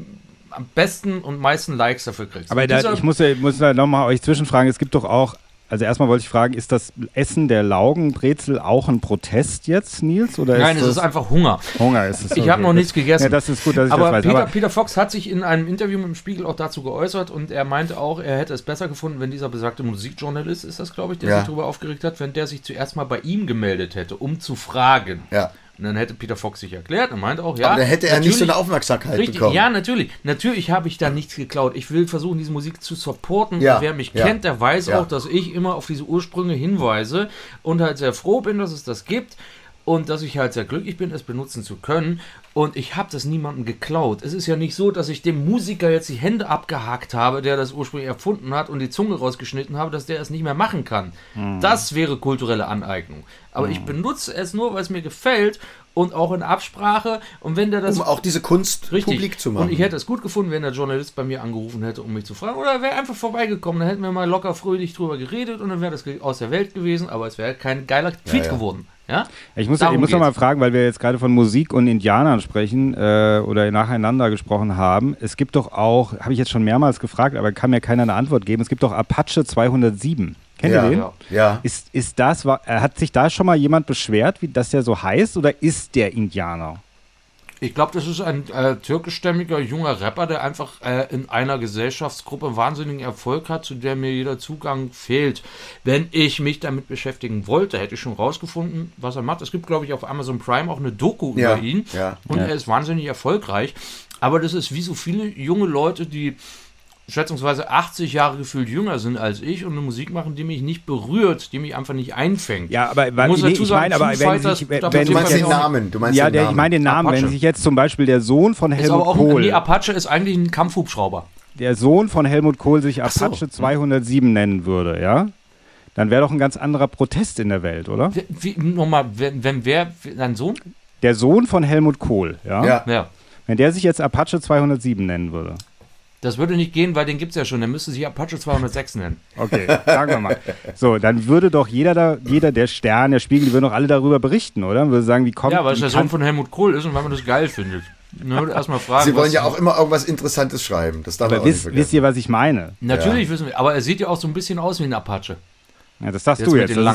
am besten und meisten Likes dafür kriegst. Aber ich muss da nochmal euch zwischenfragen, es gibt doch auch, also erstmal wollte ich fragen, ist das Essen der Laugenbrezel auch ein Protest jetzt, Nils? Oder Nein, es ist einfach Hunger. Hunger ist es. Okay. Ich habe noch nichts gegessen. Ja, das ist gut, dass ich aber das weiß. Peter Fox hat sich in einem Interview mit dem Spiegel auch dazu geäußert und er meinte auch, er hätte es besser gefunden, wenn dieser besagte Musikjournalist, ist das glaube ich, der sich darüber aufgeregt hat, wenn der sich zuerst mal bei ihm gemeldet hätte, um zu fragen. Ja. Und dann hätte Peter Fox sich erklärt und meinte auch, aber dann hätte er nicht so eine Aufmerksamkeit bekommen. Ja, natürlich. Natürlich habe ich da nichts geklaut. Ich will versuchen, diese Musik zu supporten. Ja. Und wer mich kennt, der weiß auch, dass ich immer auf diese Ursprünge hinweise und halt sehr froh bin, dass es das gibt und dass ich halt sehr glücklich bin, es benutzen zu können. Und ich habe das niemandem geklaut. Es ist ja nicht so, dass ich dem Musiker jetzt die Hände abgehakt habe, der das ursprünglich erfunden hat und die Zunge rausgeschnitten habe, dass der es nicht mehr machen kann. Das wäre kulturelle Aneignung. Aber ich benutze es nur, weil es mir gefällt und auch in Absprache. Und wenn der das... Um auch diese Kunst publik zu machen. Und ich hätte es gut gefunden, wenn der Journalist bei mir angerufen hätte, um mich zu fragen. Oder er wäre einfach vorbeigekommen. Dann hätten wir mal locker fröhlich drüber geredet und dann wäre das aus der Welt gewesen. Aber es wäre kein geiler Tweet geworden. Ja? Ich muss noch mal fragen, weil wir jetzt gerade von Musik und Indianern sprechen oder nacheinander gesprochen haben. Es gibt doch auch, habe ich jetzt schon mehrmals gefragt, aber kann mir keiner eine Antwort geben, es gibt doch Apache 207. Kennt ihr den? Ja. Ist das, hat sich da schon mal jemand beschwert, wie dass der so heißt, oder ist der Indianer? Ich glaube, das ist ein türkischstämmiger junger Rapper, der einfach in einer Gesellschaftsgruppe wahnsinnigen Erfolg hat, zu der mir jeder Zugang fehlt. Wenn ich mich damit beschäftigen wollte, hätte ich schon rausgefunden, was er macht. Es gibt, glaube ich, auf Amazon Prime auch eine Doku über ihn. Ja. Und er ist wahnsinnig erfolgreich. Aber das ist wie so viele junge Leute, die schätzungsweise 80 Jahre gefühlt jünger sind als ich und eine Musik machen, die mich nicht berührt, die mich einfach nicht einfängt. Ja, aber ich meine, aber du meinst den Namen. Ich meine den Namen. Apache. Wenn sich jetzt zum Beispiel der Sohn von Helmut Kohl... Apache ist eigentlich ein Kampfhubschrauber. Der Sohn von Helmut Kohl sich Apache 207 nennen würde, ja? Dann wäre doch ein ganz anderer Protest in der Welt, oder? Nochmal, wenn wer, dein Sohn? Der Sohn von Helmut Kohl, ja. Wenn der sich jetzt Apache 207 nennen würde. Das würde nicht gehen, weil den gibt es ja schon. Der müsste sich Apache 206 nennen. Okay, sagen wir mal. So, dann würde doch jeder der Stern, der Spiegel, die würden doch alle darüber berichten, oder? Würde sagen, wie kommt... Ja, weil es der Sohn von Helmut Kohl ist und weil man das geil findet. Erstmal fragen, Sie wollen ja auch immer irgendwas Interessantes schreiben. Das darf man auch nicht vergessen. Wisst ihr, was ich meine? Natürlich wissen wir. Aber er sieht ja auch so ein bisschen aus wie ein Apache. Ja, das sagst du jetzt.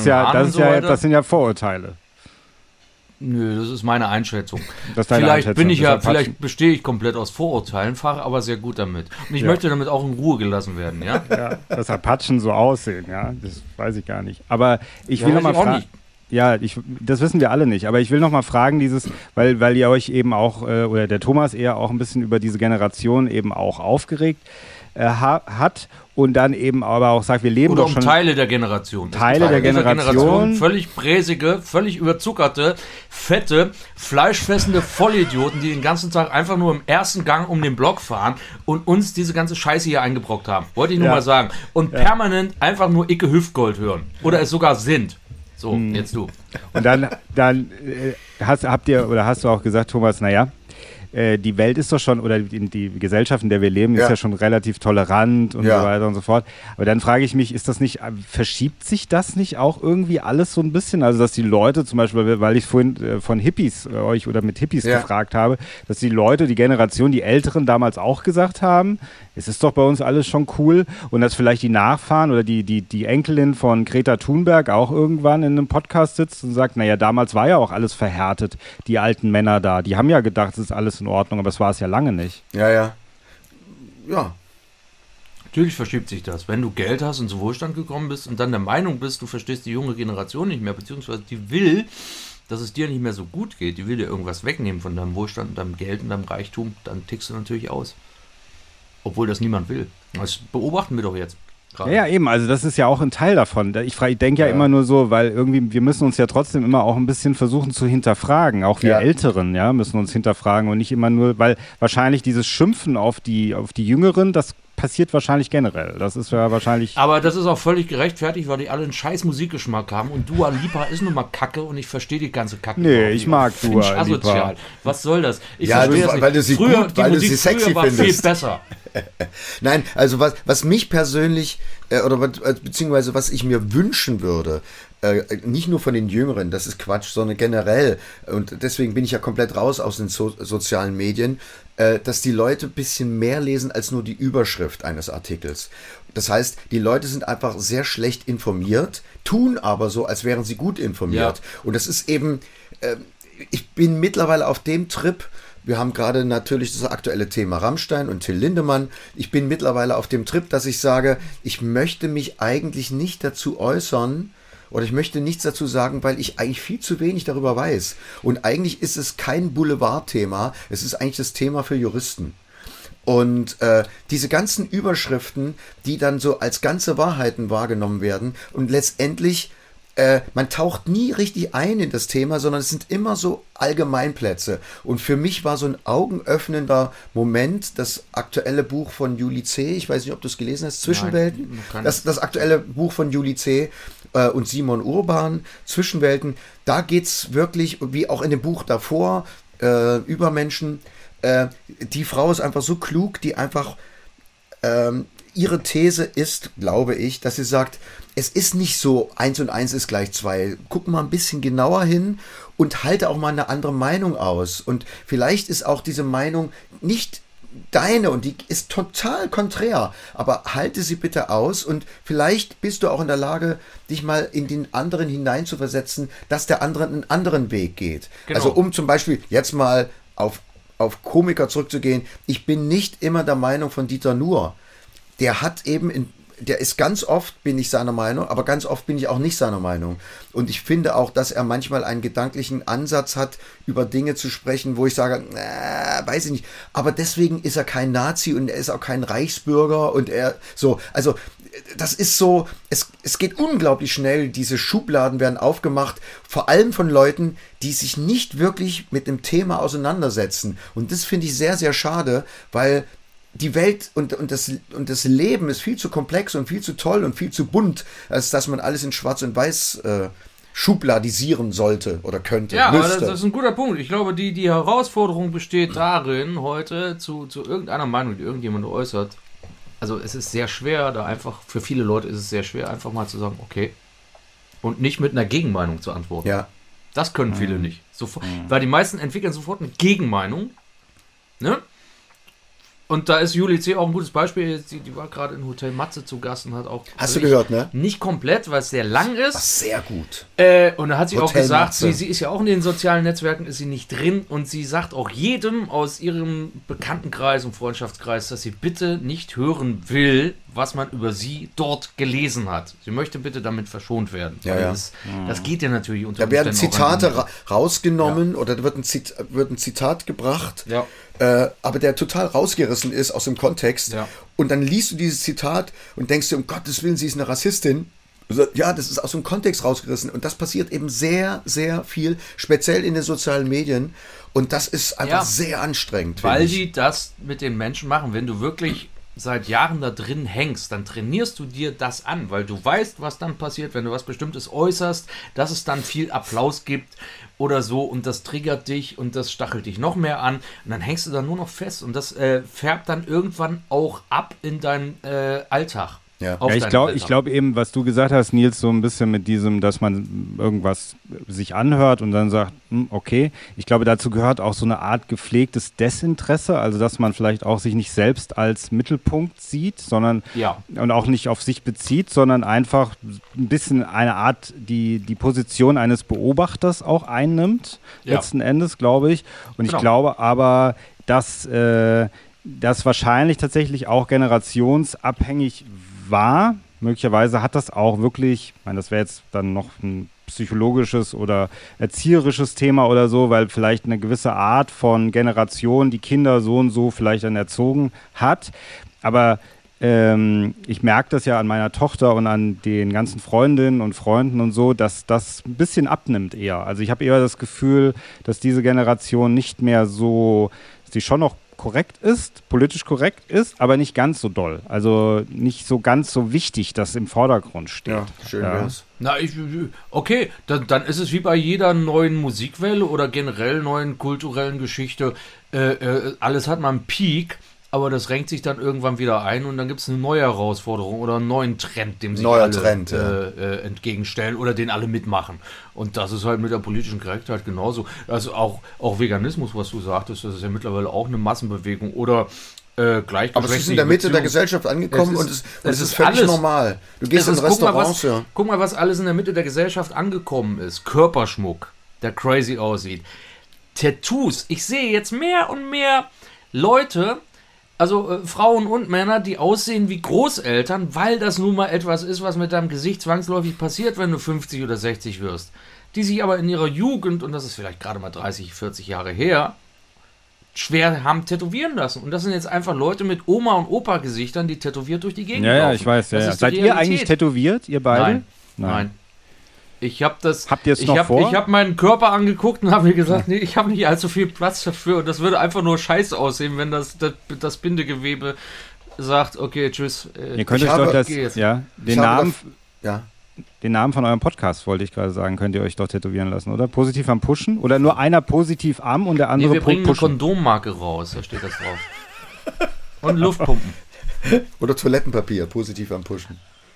Das sind ja Vorurteile. Nö, das ist meine Einschätzung. Vielleicht bestehe ich komplett aus Vorurteilen, fahre aber sehr gut damit. Und ich möchte damit auch in Ruhe gelassen werden, ja? Ja, dass Apachen so aussehen, ja, das weiß ich gar nicht. Aber ich will nochmal fragen. Ja, das wissen wir alle nicht, aber ich will noch mal fragen, weil ihr euch eben auch, oder der Thomas eher auch ein bisschen über diese Generation eben auch aufgeregt hat und dann eben aber auch sagt, wir leben oder doch schon... Teile der Generation. Teile der Generation. Völlig bräsige, völlig überzuckerte, fette, fleischfressende Vollidioten, die den ganzen Tag einfach nur im ersten Gang um den Block fahren und uns diese ganze Scheiße hier eingebrockt haben. Wollte ich nur mal sagen. Und permanent einfach nur Icke Hüftgold hören. Oder es sogar sind. So, jetzt du. Und dann hast du auch gesagt, Thomas, naja, die Welt ist doch schon, oder die Gesellschaft, in der wir leben, ist ja schon relativ tolerant und so weiter und so fort. Aber dann frage ich mich, verschiebt sich das nicht auch irgendwie alles so ein bisschen? Also, dass die Leute zum Beispiel, weil ich vorhin von Hippies euch oder mit Hippies gefragt habe, dass die Leute, die Generation, die Älteren damals auch gesagt haben, es ist doch bei uns alles schon cool, und dass vielleicht die Nachfahren oder die Enkelin von Greta Thunberg auch irgendwann in einem Podcast sitzt und sagt, naja, damals war ja auch alles verhärtet, die alten Männer da, die haben ja gedacht, es ist alles in Ordnung, aber es war es ja lange nicht. Ja. Natürlich verschiebt sich das. Wenn du Geld hast und zu Wohlstand gekommen bist und dann der Meinung bist, du verstehst die junge Generation nicht mehr, beziehungsweise die will, dass es dir nicht mehr so gut geht, die will dir irgendwas wegnehmen von deinem Wohlstand und deinem Geld und deinem Reichtum, dann tickst du natürlich aus. Obwohl das niemand will. Das beobachten wir doch jetzt. Gerade. Ja, eben, also das ist ja auch ein Teil davon. Ich denke ja immer nur so, weil irgendwie, wir müssen uns ja trotzdem immer auch ein bisschen versuchen zu hinterfragen. Auch wir Älteren, müssen uns hinterfragen und nicht immer nur, weil wahrscheinlich dieses Schimpfen auf die Jüngeren, das passiert wahrscheinlich generell. Das ist ja wahrscheinlich... Aber das ist auch völlig gerechtfertigt, weil die alle einen scheiß Musikgeschmack haben und Dua Lipa ist nun mal Kacke und ich verstehe die ganze Kacke. Nee, ich mag Dua Lipa. Was soll das? Weil du sie sexy war findest. Viel besser. Nein, also was mich persönlich, beziehungsweise was ich mir wünschen würde, nicht nur von den Jüngeren, das ist Quatsch, sondern generell, und deswegen bin ich ja komplett raus aus den sozialen Medien, dass die Leute ein bisschen mehr lesen als nur die Überschrift eines Artikels. Das heißt, die Leute sind einfach sehr schlecht informiert, tun aber so, als wären sie gut informiert. Ja. Und das ist eben, ich bin mittlerweile auf dem Trip. Wir haben gerade natürlich das aktuelle Thema Rammstein und Till Lindemann. Ich bin mittlerweile auf dem Trip, dass ich sage, ich möchte mich eigentlich nicht dazu äußern oder ich möchte nichts dazu sagen, weil ich eigentlich viel zu wenig darüber weiß. Und eigentlich ist es kein Boulevardthema, es ist eigentlich das Thema für Juristen. Und diese ganzen Überschriften, die dann so als ganze Wahrheiten wahrgenommen werden und letztendlich man taucht nie richtig ein in das Thema, sondern es sind immer so Allgemeinplätze. Und für mich war so ein augenöffnender Moment das aktuelle Buch von Julie C., ich weiß nicht, ob du es gelesen hast, Zwischenwelten. Nein, das aktuelle Buch von Julie C. Und Simon Urban, Zwischenwelten. Da geht es wirklich, wie auch in dem Buch davor, über Menschen. Die Frau ist einfach so klug, die einfach... ihre These ist, glaube ich, dass sie sagt, es ist nicht so 1 und 1 ist gleich 2. Guck mal ein bisschen genauer hin und halte auch mal eine andere Meinung aus. Und vielleicht ist auch diese Meinung nicht deine und die ist total konträr. Aber halte sie bitte aus und vielleicht bist du auch in der Lage, dich mal in den anderen hineinzuversetzen, dass der andere einen anderen Weg geht. Genau. Also um zum Beispiel jetzt mal auf Komiker zurückzugehen, ich bin nicht immer der Meinung von Dieter Nuhr. Der hat eben, der ist ganz oft, bin ich seiner Meinung, aber ganz oft bin ich auch nicht seiner Meinung. Und ich finde auch, dass er manchmal einen gedanklichen Ansatz hat, über Dinge zu sprechen, wo ich sage, weiß ich nicht. Aber deswegen ist er kein Nazi und er ist auch kein Reichsbürger und er so, also das ist so, es geht unglaublich schnell, diese Schubladen werden aufgemacht, vor allem von Leuten, die sich nicht wirklich mit dem Thema auseinandersetzen. Und das finde ich sehr, sehr schade, weil die Welt und das Leben ist viel zu komplex und viel zu toll und viel zu bunt, als dass man alles in Schwarz und Weiß schubladisieren sollte oder könnte. Ja, müsste. Aber das ist ein guter Punkt. Ich glaube, die Herausforderung besteht darin, heute zu irgendeiner Meinung, die irgendjemand äußert. Also es ist sehr schwer, da einfach, für viele Leute ist es sehr schwer, einfach mal zu sagen, okay, und nicht mit einer Gegenmeinung zu antworten. Ja. Das können viele nicht. Weil die meisten entwickeln sofort eine Gegenmeinung, ne? Und da ist Julie C. auch ein gutes Beispiel. Die war gerade in Hotel Matze zu Gast und hat auch... Hast du gehört, ne? Nicht komplett, weil es sehr lang ist. Ach, sehr gut. Und da hat sie Hotel auch gesagt, sie ist ja auch in den sozialen Netzwerken, ist sie nicht drin. Und sie sagt auch jedem aus ihrem Bekanntenkreis und Freundschaftskreis, dass sie bitte nicht hören will, was man über sie dort gelesen hat. Sie möchte bitte damit verschont werden. Ja, ja. Das geht ja natürlich unter Da werden Zitate rausgenommen oder da wird ein Zitat gebracht. Ja. Aber der total rausgerissen ist aus dem Kontext. Ja. Und dann liest du dieses Zitat und denkst dir, um Gottes Willen, sie ist eine Rassistin. Ja, das ist aus dem Kontext rausgerissen. Und das passiert eben sehr, sehr viel, speziell in den sozialen Medien. Und das ist einfach sehr anstrengend. Weil die das mit den Menschen machen. Wenn du wirklich seit Jahren da drin hängst, dann trainierst du dir das an, weil du weißt, was dann passiert, wenn du was Bestimmtes äußerst, dass es dann viel Applaus gibt oder so und das triggert dich und das stachelt dich noch mehr an und dann hängst du da nur noch fest und das färbt dann irgendwann auch ab in deinen Alltag. Ja, ich glaube eben, was du gesagt hast, Nils, so ein bisschen mit diesem, dass man irgendwas sich anhört und dann sagt, okay. Ich glaube, dazu gehört auch so eine Art gepflegtes Desinteresse, also dass man vielleicht auch sich nicht selbst als Mittelpunkt sieht, sondern und auch nicht auf sich bezieht, sondern einfach ein bisschen eine Art, die Position eines Beobachters auch einnimmt, letzten Endes, glaube ich. Und ich glaube aber, dass das wahrscheinlich tatsächlich auch generationsabhängig war. Möglicherweise hat das auch wirklich, ich meine, das wäre jetzt dann noch ein psychologisches oder erzieherisches Thema oder so, weil vielleicht eine gewisse Art von Generation die Kinder so und so vielleicht dann erzogen hat. Aber ich merke das ja an meiner Tochter und an den ganzen Freundinnen und Freunden und so, dass das ein bisschen abnimmt eher. Also ich habe eher das Gefühl, dass diese Generation nicht mehr so, dass die schon noch korrekt ist, politisch korrekt ist, aber nicht ganz so doll. Also nicht so ganz so wichtig, dass im Vordergrund steht. Ja, schön wär's. Na, okay, dann ist es wie bei jeder neuen Musikwelle oder generell neuen kulturellen Geschichte, alles hat mal einen Peak, aber das renkt sich dann irgendwann wieder ein und dann gibt es eine neue Herausforderung oder einen neuen Trend, dem sich alle entgegenstellen oder den alle mitmachen. Und das ist halt mit der politischen Korrektheit genauso. Also auch Veganismus, was du sagtest, das ist ja mittlerweile auch eine Massenbewegung oder gleichgeschlechtliche Aber es ist in der Mitte der Gesellschaft angekommen und es ist völlig alles, normal. Du gehst in Restaurants. Guck mal, was alles in der Mitte der Gesellschaft angekommen ist. Körperschmuck, der crazy aussieht. Tattoos. Ich sehe jetzt mehr und mehr Leute, also Frauen und Männer, die aussehen wie Großeltern, weil das nun mal etwas ist, was mit deinem Gesicht zwangsläufig passiert, wenn du 50 oder 60 wirst. Die sich aber in ihrer Jugend, und das ist vielleicht gerade mal 30, 40 Jahre her, schwer haben tätowieren lassen. Und das sind jetzt einfach Leute mit Oma- und Opa-Gesichtern, die tätowiert durch die Gegend laufen. Ja, ich weiß. Ja. Seid ihr eigentlich tätowiert, ihr beide? Nein. Ich habe das. Habt ihr es noch vor? Ich habe meinen Körper angeguckt und habe mir gesagt, nee, ich habe nicht allzu viel Platz dafür und das würde einfach nur scheiße aussehen, wenn das Bindegewebe sagt, okay, tschüss. Ihr könnt euch doch den Namen von eurem Podcast, wollte ich gerade sagen, könnt ihr euch doch tätowieren lassen, oder? Positiv am Pushen? Oder nur einer positiv am und der andere wir bringen eine Kondommarke raus, da steht das drauf. Und Luftpumpen. Oder Toilettenpapier, positiv am Pushen.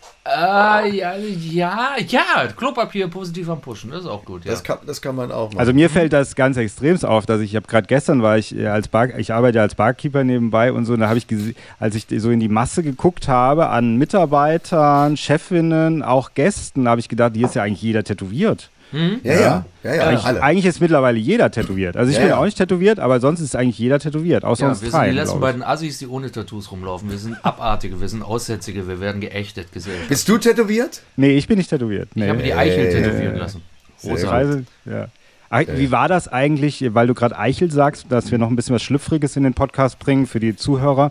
Klopapier positiv am Pushen, das ist auch gut. Ja. Das kann man auch machen. Also mir fällt das ganz extremst auf, dass ich habe gerade gestern ich arbeite als Barkeeper nebenbei und so, da habe ich als ich so in die Masse geguckt habe an Mitarbeitern, Chefinnen, auch Gästen, habe ich gedacht, hier ist ja eigentlich jeder tätowiert. Ja, eigentlich ist mittlerweile jeder tätowiert. Also ich bin auch nicht tätowiert, aber sonst ist eigentlich jeder tätowiert, außer uns wir drei. Wir sind die letzten beiden Assis, die ohne Tattoos rumlaufen. Wir sind Abartige, wir sind Aussätzige, wir werden geächtet gesehen. Bist du tätowiert? Nee, ich bin nicht tätowiert. Nee. Ich habe die Eichel tätowieren lassen. Wie war das eigentlich, weil du gerade Eichel sagst, dass wir noch ein bisschen was Schlüpfriges in den Podcast bringen für die Zuhörer?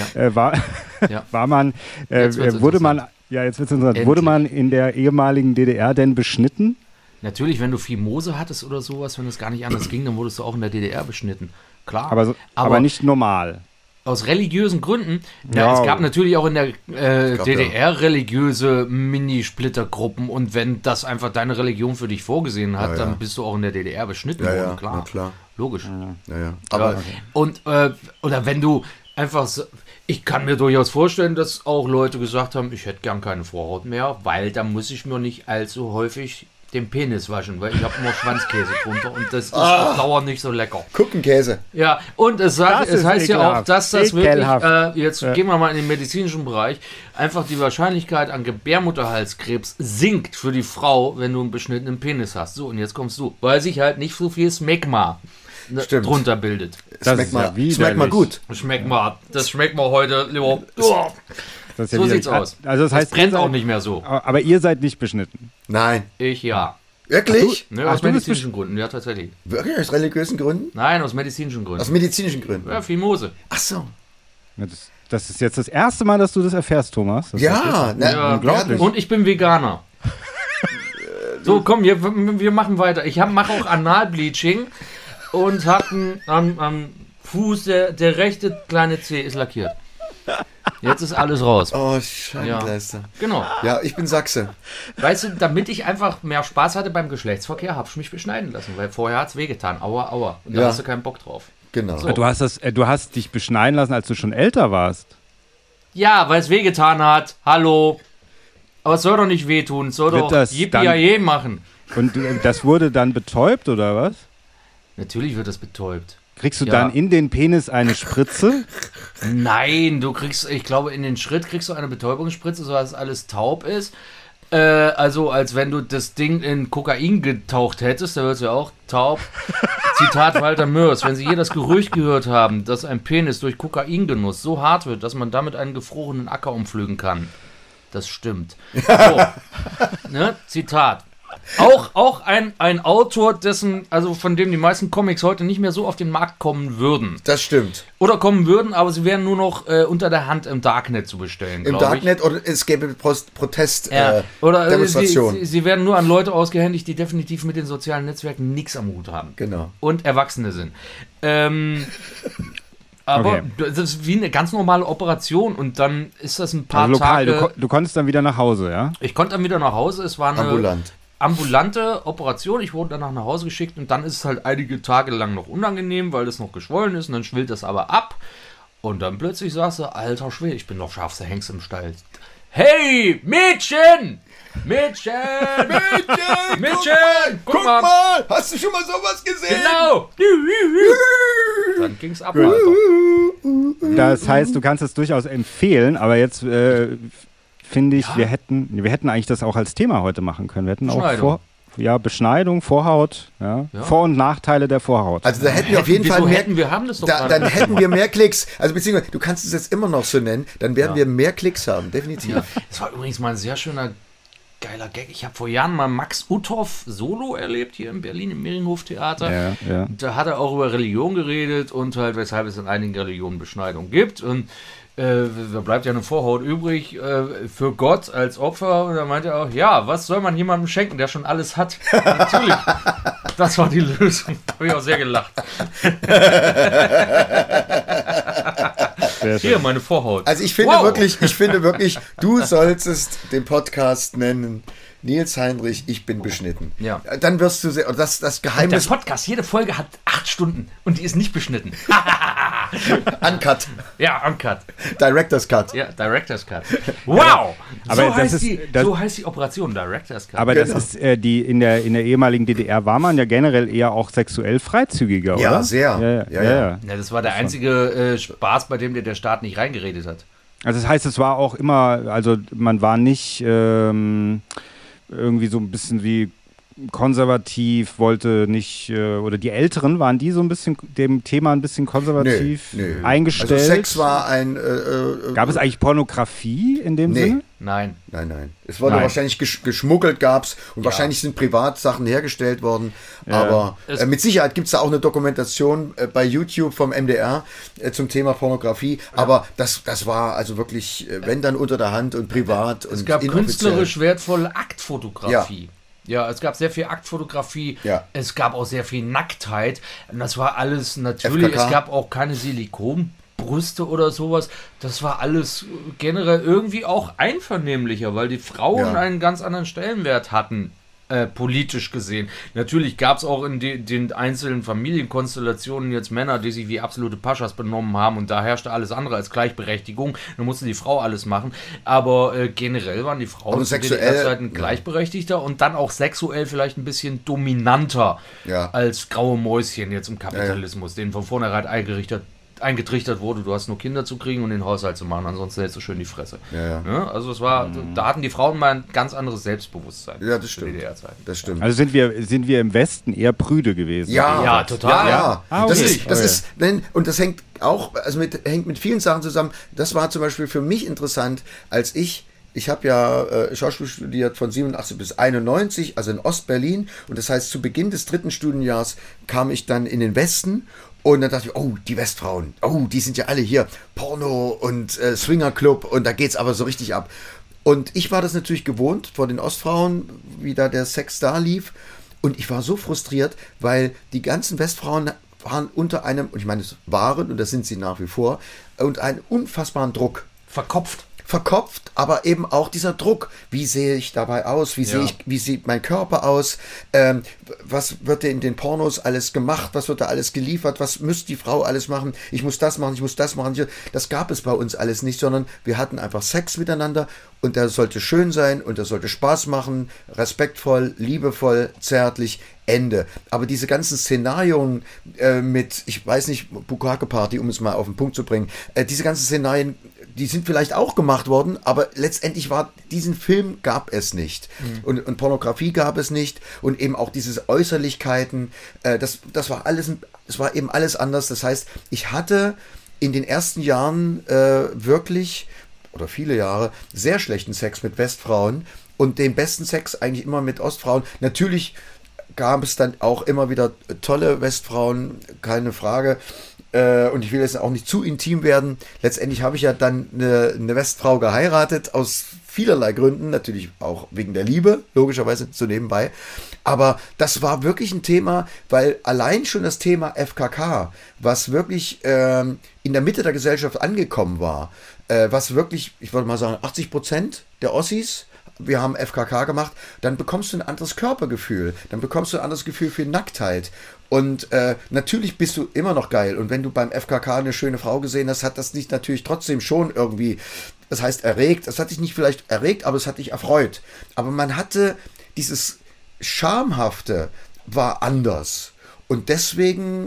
Wurde man in der ehemaligen DDR denn beschnitten? Natürlich, wenn du Fimose hattest oder sowas, wenn es gar nicht anders ging, dann wurdest du auch in der DDR beschnitten. Klar. Aber nicht normal. Aus religiösen Gründen. Es gab natürlich auch in der DDR religiöse Mini-Splittergruppen und wenn das einfach deine Religion für dich vorgesehen hat, dann bist du auch in der DDR beschnitten worden, klar. Klar. Logisch. Aber oder wenn du einfach ich kann mir durchaus vorstellen, dass auch Leute gesagt haben, ich hätte gern keine Vorhaut mehr, weil da muss ich mir nicht allzu häufig den Penis waschen, weil ich habe immer Schwanzkäse drunter und das ist auf Dauer nicht so lecker. Kuchenkäse. Ja, und es heißt ja auch, dass das wirklich, jetzt gehen wir mal in den medizinischen Bereich, einfach die Wahrscheinlichkeit an Gebärmutterhalskrebs sinkt für die Frau, wenn du einen beschnittenen Penis hast. So, und jetzt kommst du, weil sich halt nicht so viel Smegma drunter bildet. Das schmeckt mal gut. Das schmeckt mal heute lieber. So sieht's aus. Also das heißt, brennt auch nicht mehr so. Aber ihr seid nicht beschnitten? Nein. Ich ja. Wirklich? Aus medizinischen Gründen, ja tatsächlich. Wirklich? Aus religiösen Gründen? Nein, aus medizinischen Gründen. Aus medizinischen Gründen? Ja, Fimose. Ach so. Das ist jetzt das erste Mal, dass du das erfährst, Thomas. Unglaublich. Und ich bin Veganer. So, komm, wir machen weiter. Ich mache auch Analbleaching und habe am Fuß, der rechte kleine Zeh ist lackiert. Jetzt ist alles raus. Oh, Scheibenkleister. Ja. Genau. Ja, ich bin Sachse. Weißt du, damit ich einfach mehr Spaß hatte beim Geschlechtsverkehr, habe ich mich beschneiden lassen, weil vorher hat es wehgetan. Aua, aua. Und da hast du keinen Bock drauf. Genau. So. Du hast dich beschneiden lassen, als du schon älter warst. Ja, weil es wehgetan hat. Hallo. Aber es soll doch nicht wehtun. Es soll Wird doch das Yippie machen. Und das wurde dann betäubt, oder was? Natürlich wird das betäubt. Kriegst du dann in den Penis eine Spritze? Nein, du kriegst, ich glaube, in den Schritt kriegst du eine Betäubungsspritze, sodass alles taub ist. Also, als wenn du das Ding in Kokain getaucht hättest, da wird es ja auch taub. Zitat Walter Mörs: Wenn Sie je das Gerücht gehört haben, dass ein Penis durch Kokaingenuss so hart wird, dass man damit einen gefrorenen Acker umpflügen kann. Das stimmt. So, ne? Zitat. Auch ein Autor, von dem die meisten Comics heute nicht mehr so auf den Markt kommen würden. Das stimmt. Oder kommen würden, aber sie wären nur noch unter der Hand im Darknet zu bestellen. Im Darknet oder es gäbe oder Demonstrationen. Sie werden nur an Leute ausgehändigt, die definitiv mit den sozialen Netzwerken nichts am Hut haben. Genau. Und Erwachsene sind. Aber das ist wie eine ganz normale Operation und dann ist das ein paar lokal, Tage... Du konntest dann wieder nach Hause, ja? Ich konnte dann wieder nach Hause. Es war eine ambulante Operation. Ich wurde danach nach Hause geschickt und dann ist es halt einige Tage lang noch unangenehm, weil das noch geschwollen ist und dann schwillt das aber ab. Und dann plötzlich sagst du, alter Schwede, ich bin doch schärfster Hengst im Stall. Hey, Mädchen! Mädchen! Guck mal! Hast du schon mal sowas gesehen? Genau! Dann ging's ab, Alter. Das heißt, du kannst es durchaus empfehlen, aber jetzt finde ich, wir hätten eigentlich das auch als Thema heute machen können. Wir hätten auch Beschneidung, Vorhaut, Vor- und Nachteile der Vorhaut. Also da hätten wir auf jeden Fall mehr, wir haben das doch dann hätten wir mehr Klicks. Also beziehungsweise, du kannst es jetzt immer noch so nennen, dann werden wir mehr Klicks haben, definitiv. Ja. Das war übrigens mal ein sehr schöner, geiler Gag. Ich habe vor Jahren mal Max Uthoff solo erlebt, hier in Berlin im Mehringhof-Theater. Ja. Da hat er auch über Religion geredet und halt, weshalb es in einigen Religionen Beschneidung gibt. Und da bleibt ja eine Vorhaut übrig für Gott als Opfer. Und da meinte er auch, ja, was soll man jemandem schenken, der schon alles hat? Natürlich. Das war die Lösung. Da habe ich auch sehr gelacht. Hier, meine Vorhaut. Also ich finde wirklich, du solltest den Podcast nennen, Nils Heinrich, ich bin beschnitten. Ja. Dann wirst du sehen, das Geheimnis... Der Podcast, jede Folge hat 8 Stunden und die ist nicht beschnitten. Uncut. Ja, uncut. Director's Cut. Ja, Director's Cut. Wow! Aber so heißt die Operation, Director's Cut. Aber das ist, in der ehemaligen DDR war man ja generell eher auch sexuell freizügiger, ja, oder? Sehr. Ja, das war der einzige Spaß, bei dem der Staat nicht reingeredet hat. Also das heißt, es war auch immer, also man war nicht irgendwie so ein bisschen wie konservativ, wollte nicht, oder die Älteren, waren die so ein bisschen dem Thema ein bisschen konservativ eingestellt? Also Sex war ein... Gab es eigentlich Pornografie in dem Sinne? Nein. Es wurde wahrscheinlich geschmuggelt, gab's und wahrscheinlich sind Privatsachen hergestellt worden, aber mit Sicherheit gibt es da auch eine Dokumentation bei YouTube vom MDR zum Thema Pornografie, aber das war also wirklich, wenn dann unter der Hand und privat und es gab künstlerisch wertvolle Aktfotografie. Ja. Ja, es gab sehr viel Aktfotografie, es gab auch sehr viel Nacktheit und das war alles natürlich, FKK. Es gab auch keine Silikonbrüste oder sowas, das war alles generell irgendwie auch einvernehmlicher, weil die Frauen einen ganz anderen Stellenwert hatten, politisch gesehen. Natürlich gab es auch in den einzelnen Familienkonstellationen jetzt Männer, die sich wie absolute Paschas benommen haben und da herrschte alles andere als Gleichberechtigung. Da musste die Frau alles machen. Aber generell waren die Frauen zu DDR-Zeiten gleichberechtigter und dann auch sexuell vielleicht ein bisschen dominanter als graue Mäuschen jetzt im Kapitalismus, denen von vornherein eingetrichtert wurde, du hast nur Kinder zu kriegen und den Haushalt zu machen, ansonsten hältst du schön die Fresse. Ja, also es war, da hatten die Frauen mal ein ganz anderes Selbstbewusstsein. Ja, das stimmt. Das stimmt. Also sind wir im Westen eher prüde gewesen? Ja, total. Ja. Okay. Das ist, und das hängt auch, hängt mit vielen Sachen zusammen. Das war zum Beispiel für mich interessant, als ich habe ja Schauspiel studiert von 87 bis 91, also in Ostberlin. Und das heißt, zu Beginn des 3. Studienjahrs kam ich dann in den Westen. Und dann dachte ich, oh, die Westfrauen, oh, die sind ja alle hier, Porno und Swingerclub und da geht's aber so richtig ab. Und ich war das natürlich gewohnt vor den Ostfrauen, wie da der Sex da lief. Und ich war so frustriert, weil die ganzen Westfrauen waren unter einem, und ich meine, es waren, und das sind sie nach wie vor, unter einem unfassbaren Druck. verkopft, aber eben auch dieser Druck. Wie sehe ich dabei aus? Wie sieht mein Körper aus? Was wird in den Pornos alles gemacht? Was wird da alles geliefert? Was müsste die Frau alles machen? Ich muss das machen, ich muss das machen. Das gab es bei uns alles nicht, sondern wir hatten einfach Sex miteinander und der sollte schön sein und der sollte Spaß machen, respektvoll, liebevoll, zärtlich, Ende. Aber diese ganzen Szenarien mit, ich weiß nicht, Bukake-Party, um es mal auf den Punkt zu bringen, diese ganzen Szenarien, die sind vielleicht auch gemacht worden, aber letztendlich diesen Film gab es nicht. Und Pornografie gab es nicht und eben auch diese Äußerlichkeiten, das war eben alles anders. Das heißt, ich hatte in den ersten Jahren wirklich, oder viele Jahre, sehr schlechten Sex mit Westfrauen und den besten Sex eigentlich immer mit Ostfrauen. Natürlich gab es dann auch immer wieder tolle Westfrauen, keine Frage. Und ich will jetzt auch nicht zu intim werden. Letztendlich habe ich ja dann eine Westfrau geheiratet, aus vielerlei Gründen, natürlich auch wegen der Liebe, logischerweise so nebenbei. Aber das war wirklich ein Thema, weil allein schon das Thema FKK, was wirklich in der Mitte der Gesellschaft angekommen war, was wirklich, ich würde mal sagen, 80% der Ossis, wir haben FKK gemacht, dann bekommst du ein anderes Körpergefühl, dann bekommst du ein anderes Gefühl für Nacktheit. Und natürlich bist du immer noch geil. Und wenn du beim FKK eine schöne Frau gesehen hast, hat das dich natürlich trotzdem schon irgendwie, das heißt erregt, das hat dich nicht vielleicht erregt, aber es hat dich erfreut. Aber man hatte dieses Schamhafte war anders. Und deswegen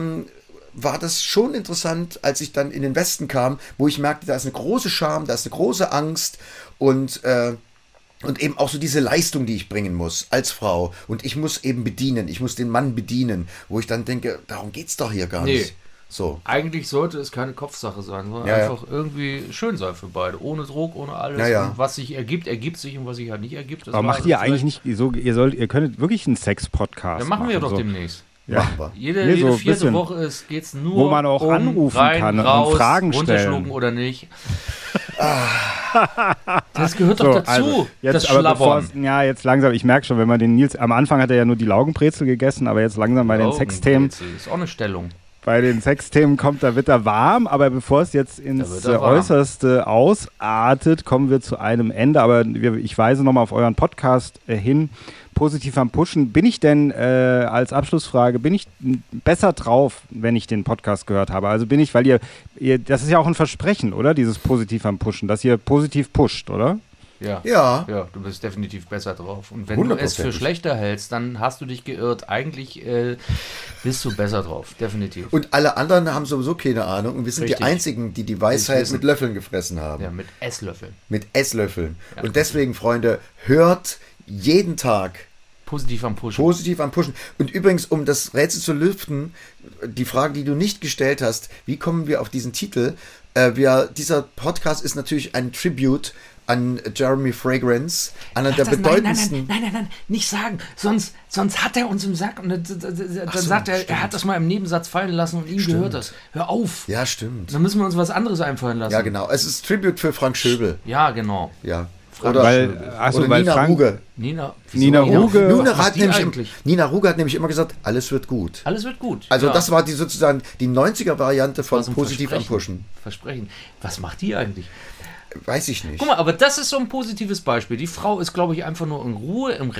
war das schon interessant, als ich dann in den Westen kam, wo ich merkte, da ist eine große Scham, da ist eine große Angst und eben auch so diese Leistung, die ich bringen muss als Frau. Und ich muss eben bedienen, ich muss den Mann bedienen, wo ich dann denke, darum geht's doch hier gar nicht. So. Eigentlich sollte es keine Kopfsache sein, sondern einfach irgendwie schön sein für beide. Ohne Druck, ohne alles. Und was sich ergibt, ergibt sich und was sich halt nicht ergibt. Aber macht ihr eigentlich nicht so, ihr könntet wirklich einen Sex-Podcast machen. Wir doch demnächst. Ja. Jede so vierte Woche geht es nur wo man auch anrufen rein, kann raus, und Fragen stellen. Runterschlucken oder nicht. Das gehört doch dazu, also jetzt, das Schlabbern. Jetzt langsam, ich merke schon, wenn man den Nils, am Anfang hat er ja nur die Laugenbrezel gegessen, aber jetzt langsam bei den Sexthemen. Das ist auch eine Stellung. Bei den Sexthemen da wird er warm, aber bevor es jetzt ins Äußerste ausartet, kommen wir zu einem Ende. Aber ich weise nochmal auf euren Podcast hin. Positiv am Pushen. Bin ich denn, als Abschlussfrage, besser drauf, wenn ich den Podcast gehört habe? Also bin ich, weil ihr das ist ja auch ein Versprechen, oder? Dieses Positiv am Pushen, dass ihr positiv pusht, oder? Ja, du bist definitiv besser drauf. Und wenn du es für schlechter hältst, dann hast du dich geirrt. Eigentlich bist du besser drauf, definitiv. Und alle anderen haben sowieso keine Ahnung. Und wir sind die Einzigen, die die Weisheit mit Löffeln gefressen haben. Ja, mit Esslöffeln. Mit Esslöffeln. Ja. Und deswegen, Freunde, hört jeden Tag Positiv am Pushen. Positiv am Pushen. Und übrigens, um das Rätsel zu lüften, die Frage, die du nicht gestellt hast, wie kommen wir auf diesen Titel? Dieser Podcast ist natürlich ein Tribute an Jeremy Fragrance, einer der bedeutendsten... Nein, nicht sagen, sonst hat er uns im Sack und dann sagt er hat das mal im Nebensatz fallen lassen und ihm gehört das. Hör auf. Ja, stimmt. Dann müssen wir uns was anderes einfallen lassen. Ja, genau. Es ist Tribute für Frank Schöbel. Ja, genau. Ja. Oder Nina Ruge. Nina Ruge. Nina Ruge hat nämlich immer gesagt, alles wird gut. Alles wird gut. Also das war sozusagen die 90er-Variante von Positiv am Pushen. Versprechen. Was macht die eigentlich? Weiß ich nicht. Guck mal, aber das ist so ein positives Beispiel. Die Frau ist, glaube ich, einfach nur in Ruhe, im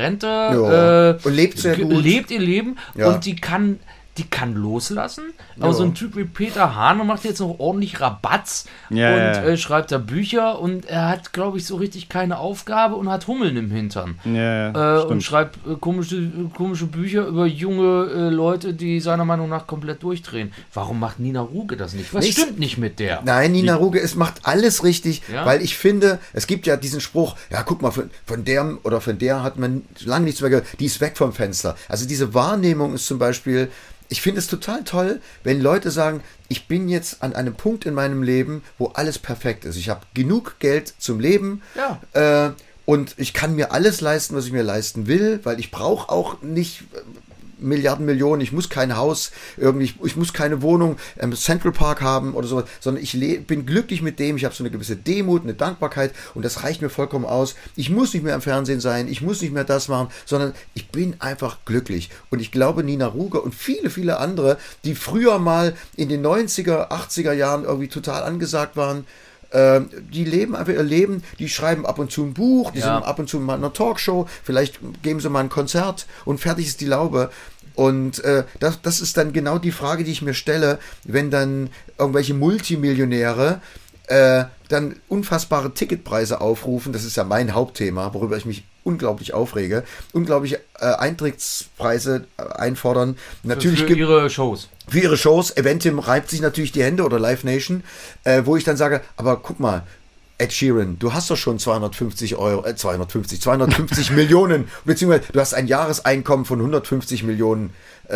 Rente. Und lebt sehr gut. Lebt ihr Leben und die kann loslassen. Aber so ein Typ wie Peter Hahn macht jetzt noch ordentlich Rabatz und schreibt da Bücher und er hat, glaube ich, so richtig keine Aufgabe und hat Hummeln im Hintern. Und schreibt komische Bücher über junge Leute, die seiner Meinung nach komplett durchdrehen. Warum macht Nina Ruge das nicht? Was stimmt nicht mit der? Nein, Nina Ruge, es macht alles richtig, weil ich finde, es gibt ja diesen Spruch, ja, guck mal, von der oder von der hat man lange nichts mehr gehört, die ist weg vom Fenster. Also diese Wahrnehmung ist zum Beispiel... Ich finde es total toll, wenn Leute sagen, ich bin jetzt an einem Punkt in meinem Leben, wo alles perfekt ist. Ich habe genug Geld zum Leben und ich kann mir alles leisten, was ich mir leisten will, weil ich brauche auch nicht Milliarden, Millionen, ich muss kein Haus, ich muss keine Wohnung im Central Park haben oder so, sondern ich bin glücklich mit dem, ich habe so eine gewisse Demut, eine Dankbarkeit und das reicht mir vollkommen aus. Ich muss nicht mehr im Fernsehen sein, ich muss nicht mehr das machen, sondern ich bin einfach glücklich. Und ich glaube, Nina Ruge und viele, viele andere, die früher mal in den 90er, 80er Jahren irgendwie total angesagt waren, Die leben einfach ihr Leben, die schreiben ab und zu ein Buch, die sind ab und zu mal in einer Talkshow, vielleicht geben sie mal ein Konzert und fertig ist die Laube. Und das ist dann genau die Frage, die ich mir stelle, wenn dann irgendwelche Multimillionäre dann unfassbare Ticketpreise aufrufen. Das ist ja mein Hauptthema, worüber ich mich unglaublich aufrege. Unglaubliche Eintrittspreise einfordern. Natürlich für ihre Shows. Für ihre Shows. Eventim reibt sich natürlich die Hände oder Live Nation, wo ich dann sage, aber guck mal, Ed Sheeran, du hast doch schon 250 Millionen, beziehungsweise du hast ein Jahreseinkommen von 150 Millionen.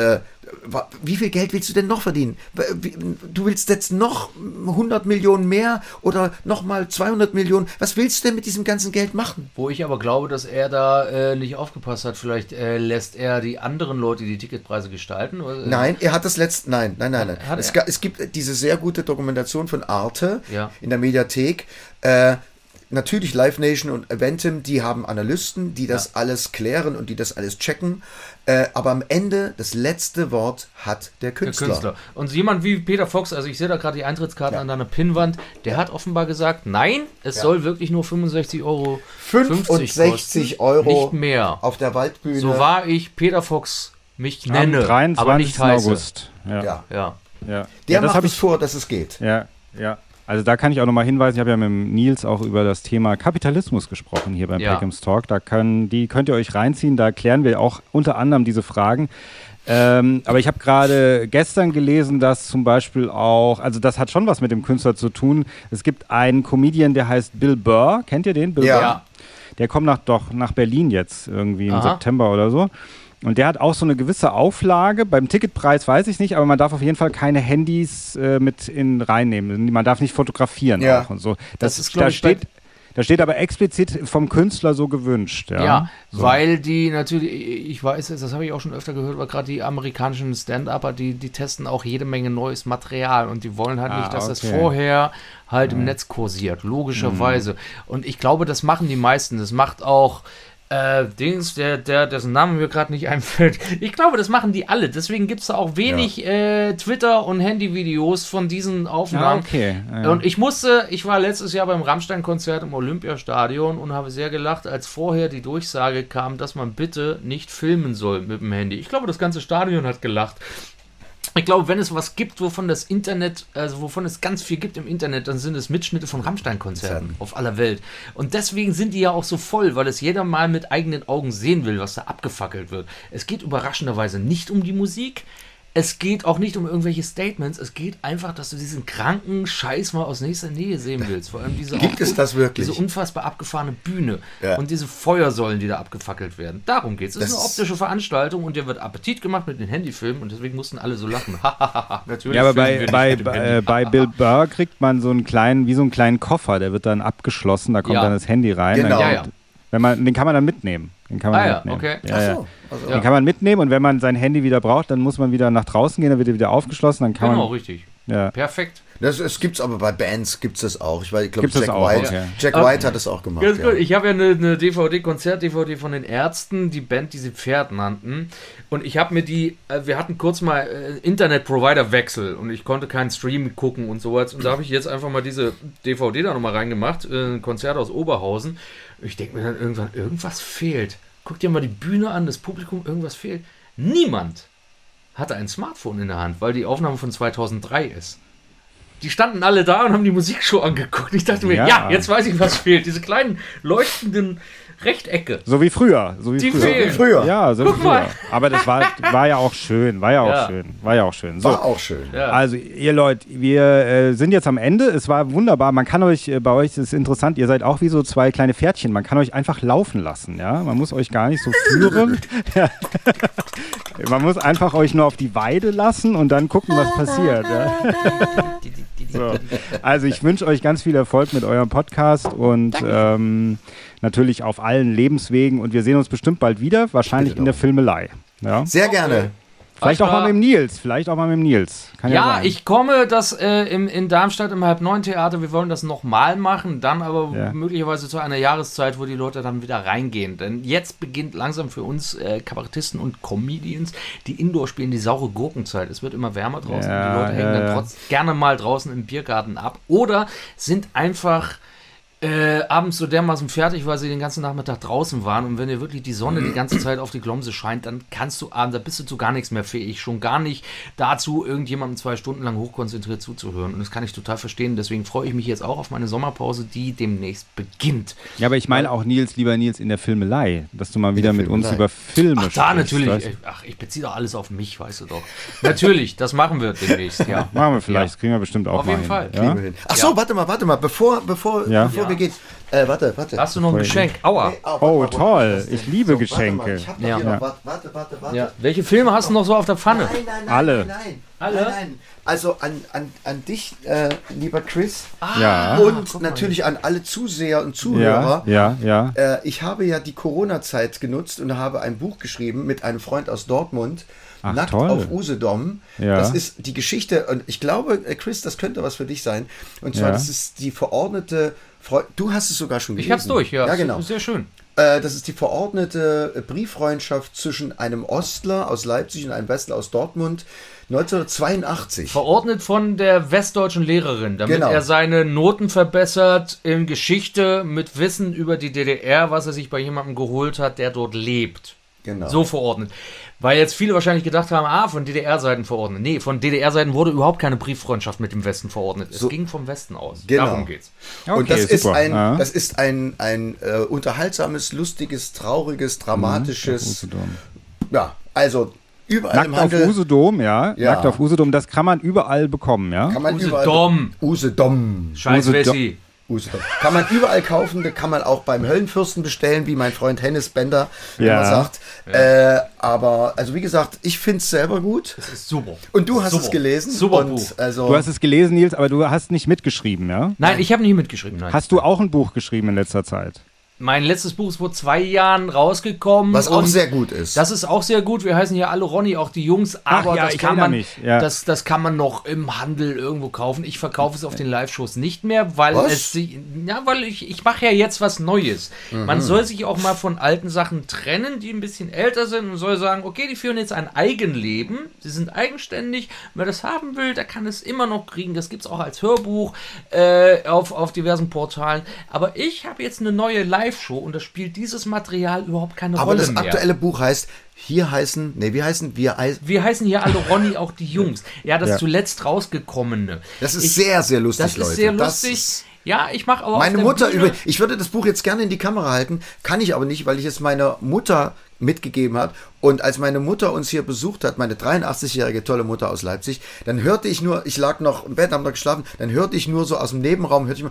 Wie viel Geld willst du denn noch verdienen? Du willst jetzt noch 100 Millionen mehr oder nochmal 200 Millionen? Was willst du denn mit diesem ganzen Geld machen? Wo ich aber glaube, dass er da nicht aufgepasst hat. Vielleicht lässt er die anderen Leute die Ticketpreise gestalten? Oder? Nein, er hat das letzte... Nein. Es gibt diese sehr gute Dokumentation von Arte in der Mediathek. Natürlich Live Nation und Eventim, die haben Analysten, die das alles klären und die das alles checken. Aber am Ende, das letzte Wort hat der Künstler. Und jemand wie Peter Fox, also ich sehe da gerade die Eintrittskarten an deiner Pinnwand, der hat offenbar gesagt, nein, es soll wirklich nur 65 Euro 65 Euro nicht mehr. Auf der Waldbühne. So wahr ich Peter Fox mich nenne, am 23. aber nicht heiße. August. Der macht es vor, dass es geht. Ja. Also da kann ich auch nochmal hinweisen, ich habe ja mit dem Nils auch über das Thema Kapitalismus gesprochen hier beim Peckham's Talk. Die könnt ihr euch reinziehen, da klären wir auch unter anderem diese Fragen. Aber ich habe gerade gestern gelesen, dass zum Beispiel auch, also das hat schon was mit dem Künstler zu tun, es gibt einen Comedian, der heißt Bill Burr, kennt ihr den? Bill Burr? Der kommt nach Berlin jetzt irgendwie im September oder so. Und der hat auch so eine gewisse Auflage. Beim Ticketpreis weiß ich nicht, aber man darf auf jeden Fall keine Handys mit reinnehmen. Man darf nicht fotografieren auch und so. Das ist, da steht aber explizit vom Künstler so gewünscht. Ja, so. Weil die natürlich, ich weiß es, das habe ich auch schon öfter gehört, weil gerade die amerikanischen Stand-Upper, die testen auch jede Menge neues Material und die wollen halt nicht, dass das vorher halt im Netz kursiert, logischerweise. Und ich glaube, das machen die meisten. Das macht auch dessen Name mir gerade nicht einfällt. Ich glaube, das machen die alle. Deswegen gibt es da auch wenig Twitter- und Handyvideos von diesen Aufnahmen. Und ich war letztes Jahr beim Rammstein-Konzert im Olympiastadion und habe sehr gelacht, als vorher die Durchsage kam, dass man bitte nicht filmen soll mit dem Handy. Ich glaube, das ganze Stadion hat gelacht. Ich glaube, wenn es was gibt, wovon es ganz viel gibt im Internet, dann sind es Mitschnitte von Rammstein-Konzerten auf aller Welt. Und deswegen sind die ja auch so voll, weil es jeder mal mit eigenen Augen sehen will, was da abgefackelt wird. Es geht überraschenderweise nicht um die Musik. Es geht auch nicht um irgendwelche Statements. Es geht einfach, dass du diesen kranken Scheiß mal aus nächster Nähe sehen willst. Vor allem diese unfassbar abgefahrene Bühne und diese Feuersäulen, die da abgefackelt werden. Darum geht es. Es ist eine optische Veranstaltung und dir wird Appetit gemacht mit den Handyfilmen und deswegen mussten alle so lachen. Natürlich. Ja, aber bei Bill Burr kriegt man so einen kleinen Koffer, der wird dann abgeschlossen, da kommt dann das Handy rein. Genau. Den kann man dann mitnehmen. Den kann man mitnehmen und wenn man sein Handy wieder braucht, dann muss man wieder nach draußen gehen, dann wird er wieder aufgeschlossen. Dann kann man, richtig. Ja. Perfekt. Es gibt's aber bei Bands gibt's das auch. Ich glaube, Jack White hat es auch gemacht. Ganz gut. Ich habe ja eine Konzert-DVD von den Ärzten, die Band, die sie Pferd nannten. Und ich habe mir wir hatten kurz mal Internet-Provider-Wechsel und ich konnte keinen Stream gucken und sowas. Und da habe ich jetzt einfach mal diese DVD da nochmal reingemacht, ein Konzert aus Oberhausen. Ich denke mir dann irgendwann, irgendwas fehlt. Guck dir mal die Bühne an, das Publikum, irgendwas fehlt. Niemand hatte ein Smartphone in der Hand, weil die Aufnahme von 2003 ist. Die standen alle da und haben die Musikshow angeguckt. Ich dachte mir, jetzt weiß ich, was fehlt. Diese kleinen leuchtenden Rechtecke. So wie früher. Die fehlen. Ja, so wie früher. Aber das war ja auch schön. War ja auch schön. So. War auch schön. Ja. Also ihr Leute, wir sind jetzt am Ende. Es war wunderbar. Man kann bei euch ist es interessant, ihr seid auch wie so zwei kleine Pferdchen. Man kann euch einfach laufen lassen. Ja? Man muss euch gar nicht so führen. Man muss einfach euch nur auf die Weide lassen und dann gucken, was passiert. Ja? So. Also ich wünsche euch ganz viel Erfolg mit eurem Podcast und natürlich auf allen Lebenswegen und wir sehen uns bestimmt bald wieder, wahrscheinlich in der Filmelei. Ja? Sehr gerne. Vielleicht auch mal mit dem Nils. Kann ja, sein. ich komme in Darmstadt im Halb-9-Theater. Wir wollen das nochmal machen, dann aber möglicherweise zu einer Jahreszeit, wo die Leute dann wieder reingehen. Denn jetzt beginnt langsam für uns Kabarettisten und Comedians, die Indoor spielen, die saure Gurkenzeit. Es wird immer wärmer draußen und die Leute hängen dann gerne mal draußen im Biergarten ab oder sind einfach abends so dermaßen fertig, weil sie den ganzen Nachmittag draußen waren und wenn dir wirklich die Sonne die ganze Zeit auf die Glomse scheint, dann kannst du abends, da bist du zu gar nichts mehr fähig, schon gar nicht dazu, irgendjemandem 2 Stunden lang hochkonzentriert zuzuhören und das kann ich total verstehen, deswegen freue ich mich jetzt auch auf meine Sommerpause, die demnächst beginnt. Ja, aber ich meine auch lieber Nils in der Filmelei, dass du mal wieder mit uns über Filme sprichst. Ach, da natürlich, ich beziehe doch alles auf mich, weißt du doch. Natürlich, das machen wir demnächst, ja. Machen wir vielleicht, das kriegen wir bestimmt auch auf jeden Fall. Ja? Ach so, warte mal, bevor wir gehen. Warte. Hast du noch ein Geschenk? Aua. Hey, oh, toll. Ich liebe Geschenke. Ich hab doch hier noch, warte. Ja. Welche Filme hast du noch so auf der Pfanne? Nein. Alle. Nein. Also an dich, lieber Chris. Ja. Und natürlich an alle Zuseher und Zuhörer. Ja. Ich habe ja die Corona-Zeit genutzt und habe ein Buch geschrieben mit einem Freund aus Dortmund. Ach, Nackt toll. auf Usedom. Ja. Das ist die Geschichte, und ich glaube, Chris, das könnte was für dich sein. Und zwar, das ist die verordnete, du hast es sogar schon gelesen. Ich hab's durch, ja. Ja, genau. Sehr schön. Das ist die verordnete Brieffreundschaft zwischen einem Ostler aus Leipzig und einem Westler aus Dortmund 1982. Verordnet von der westdeutschen Lehrerin, damit Genau. er seine Noten verbessert in Geschichte mit Wissen über die DDR, was er sich bei jemandem geholt hat, der dort lebt. Genau. So verordnet. Weil jetzt viele wahrscheinlich gedacht haben, von DDR-Seiten verordnet. Nee, von DDR-Seiten wurde überhaupt keine Brieffreundschaft mit dem Westen verordnet. Es ging vom Westen aus. Genau. Darum geht's. Okay, und das super. ist ein unterhaltsames, lustiges, trauriges, dramatisches. Ja, also überall Nackt im auf Handel. Usedom, ja. Nackt auf Usedom, das kann man überall bekommen, ja. Kann man Usedom. Usedom. Scheiß Wessi. Usedom. Kann man überall kaufen, da kann man auch beim Höllenfürsten bestellen, wie mein Freund Hennes Bender immer sagt. Aber, also wie gesagt, ich finde es selber gut. Das ist super. Und du hast es gelesen. Super Buch. Also Du hast es gelesen, Nils, aber du hast nicht mitgeschrieben, ja? Nein, ich habe nicht mitgeschrieben. Nein. Hast du auch ein Buch geschrieben in letzter Zeit? Mein letztes Buch ist vor 2 Jahren rausgekommen. Was auch und sehr gut ist. Das ist auch sehr gut. Wir heißen ja alle Ronny, auch die Jungs. Aber ja, das, ich kann erinnere man, mich, ja. das kann man noch im Handel irgendwo kaufen. Ich verkaufe es auf den Live-Shows nicht mehr, weil weil ich mache ja jetzt was Neues. Man soll sich auch mal von alten Sachen trennen, die ein bisschen älter sind und soll sagen, okay, die führen jetzt ein Eigenleben. Sie sind eigenständig. Wer das haben will, der kann es immer noch kriegen. Das gibt es auch als Hörbuch auf diversen Portalen. Aber ich habe jetzt eine neue Live-Show und das spielt dieses Material überhaupt keine aber Rolle das mehr. aktuelle Buch heißt, wir heißen Wir heißen hier alle Ronny, auch die Jungs. Ja, das zuletzt rausgekommene. Das ist sehr, sehr lustig, das Leute. Ist sehr lustig. Ja, ich mache aber meine auf der Mutter, Bühne, ich würde das Buch jetzt gerne in die Kamera halten, kann ich aber nicht, weil ich es meiner Mutter mitgegeben habe. Und als meine Mutter uns hier besucht hat, meine 83-jährige tolle Mutter aus Leipzig, dann hörte ich nur, ich lag noch im Bett, haben noch geschlafen, dann hörte ich nur so aus dem Nebenraum, hörte ich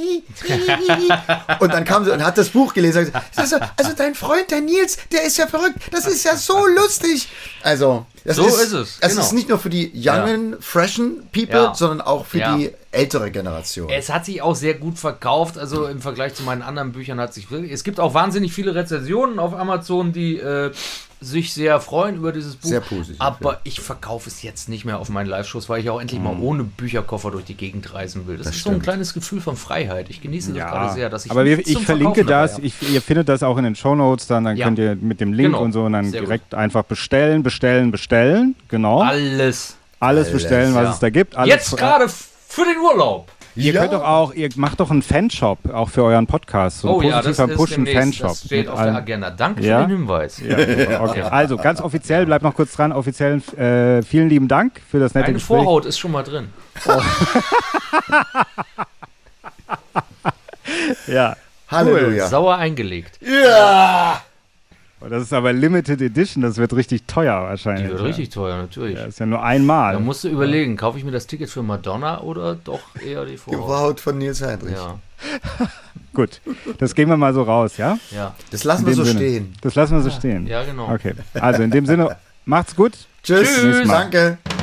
mal und dann kam sie und hat das Buch gelesen und gesagt, also dein Freund, der Nils, der ist ja verrückt, das ist ja so lustig. Also, das ist es. Es ist nicht nur für die youngen, freshen People, sondern auch für die ältere Generation. Es hat sich auch sehr gut verkauft, also im Vergleich zu meinen anderen Büchern hat sich wirklich, es gibt auch wahnsinnig viele Rezensionen auf Amazon, die sich sehr freuen über dieses Buch. Sehr positiv. Aber ich verkaufe es jetzt nicht mehr auf meinen Live-Shows, weil ich auch endlich mal ohne Bücherkoffer durch die Gegend reisen will. Das ist so ein kleines Gefühl von Freiheit. Ich genieße das gerade sehr, dass ich aber ich verlinke das, ihr findet das auch in den Shownotes, dann könnt ihr mit dem Link und so und dann direkt einfach bestellen. Genau. Alles bestellen, was es da gibt. Alles jetzt gerade für den Urlaub. Ihr könnt doch auch, ihr macht doch einen Fanshop, auch für euren Podcast. So das ist Fanshop. Das steht auf der Agenda. Danke für den Hinweis. Ja, okay. Also, ganz offiziell, bleibt noch kurz dran, offiziell vielen lieben Dank für das nette Gespräch. Eine Vorhaut ist schon mal drin. Oh. Ja. Halleluja. Cool. Sauer eingelegt. Ja! Das ist aber Limited Edition, das wird richtig teuer wahrscheinlich. Die wird richtig teuer, natürlich. Ja, ist ja nur einmal. Da musst du überlegen, kaufe ich mir das Ticket für Madonna oder doch eher die Vorhaut? Die Vorhaut von Nils Heinrich. Ja. Gut, das gehen wir mal so raus, ja? Ja. Das lassen wir so stehen. Das lassen wir so stehen. Ja, genau. Okay, also in dem Sinne, macht's gut. Tschüss, danke.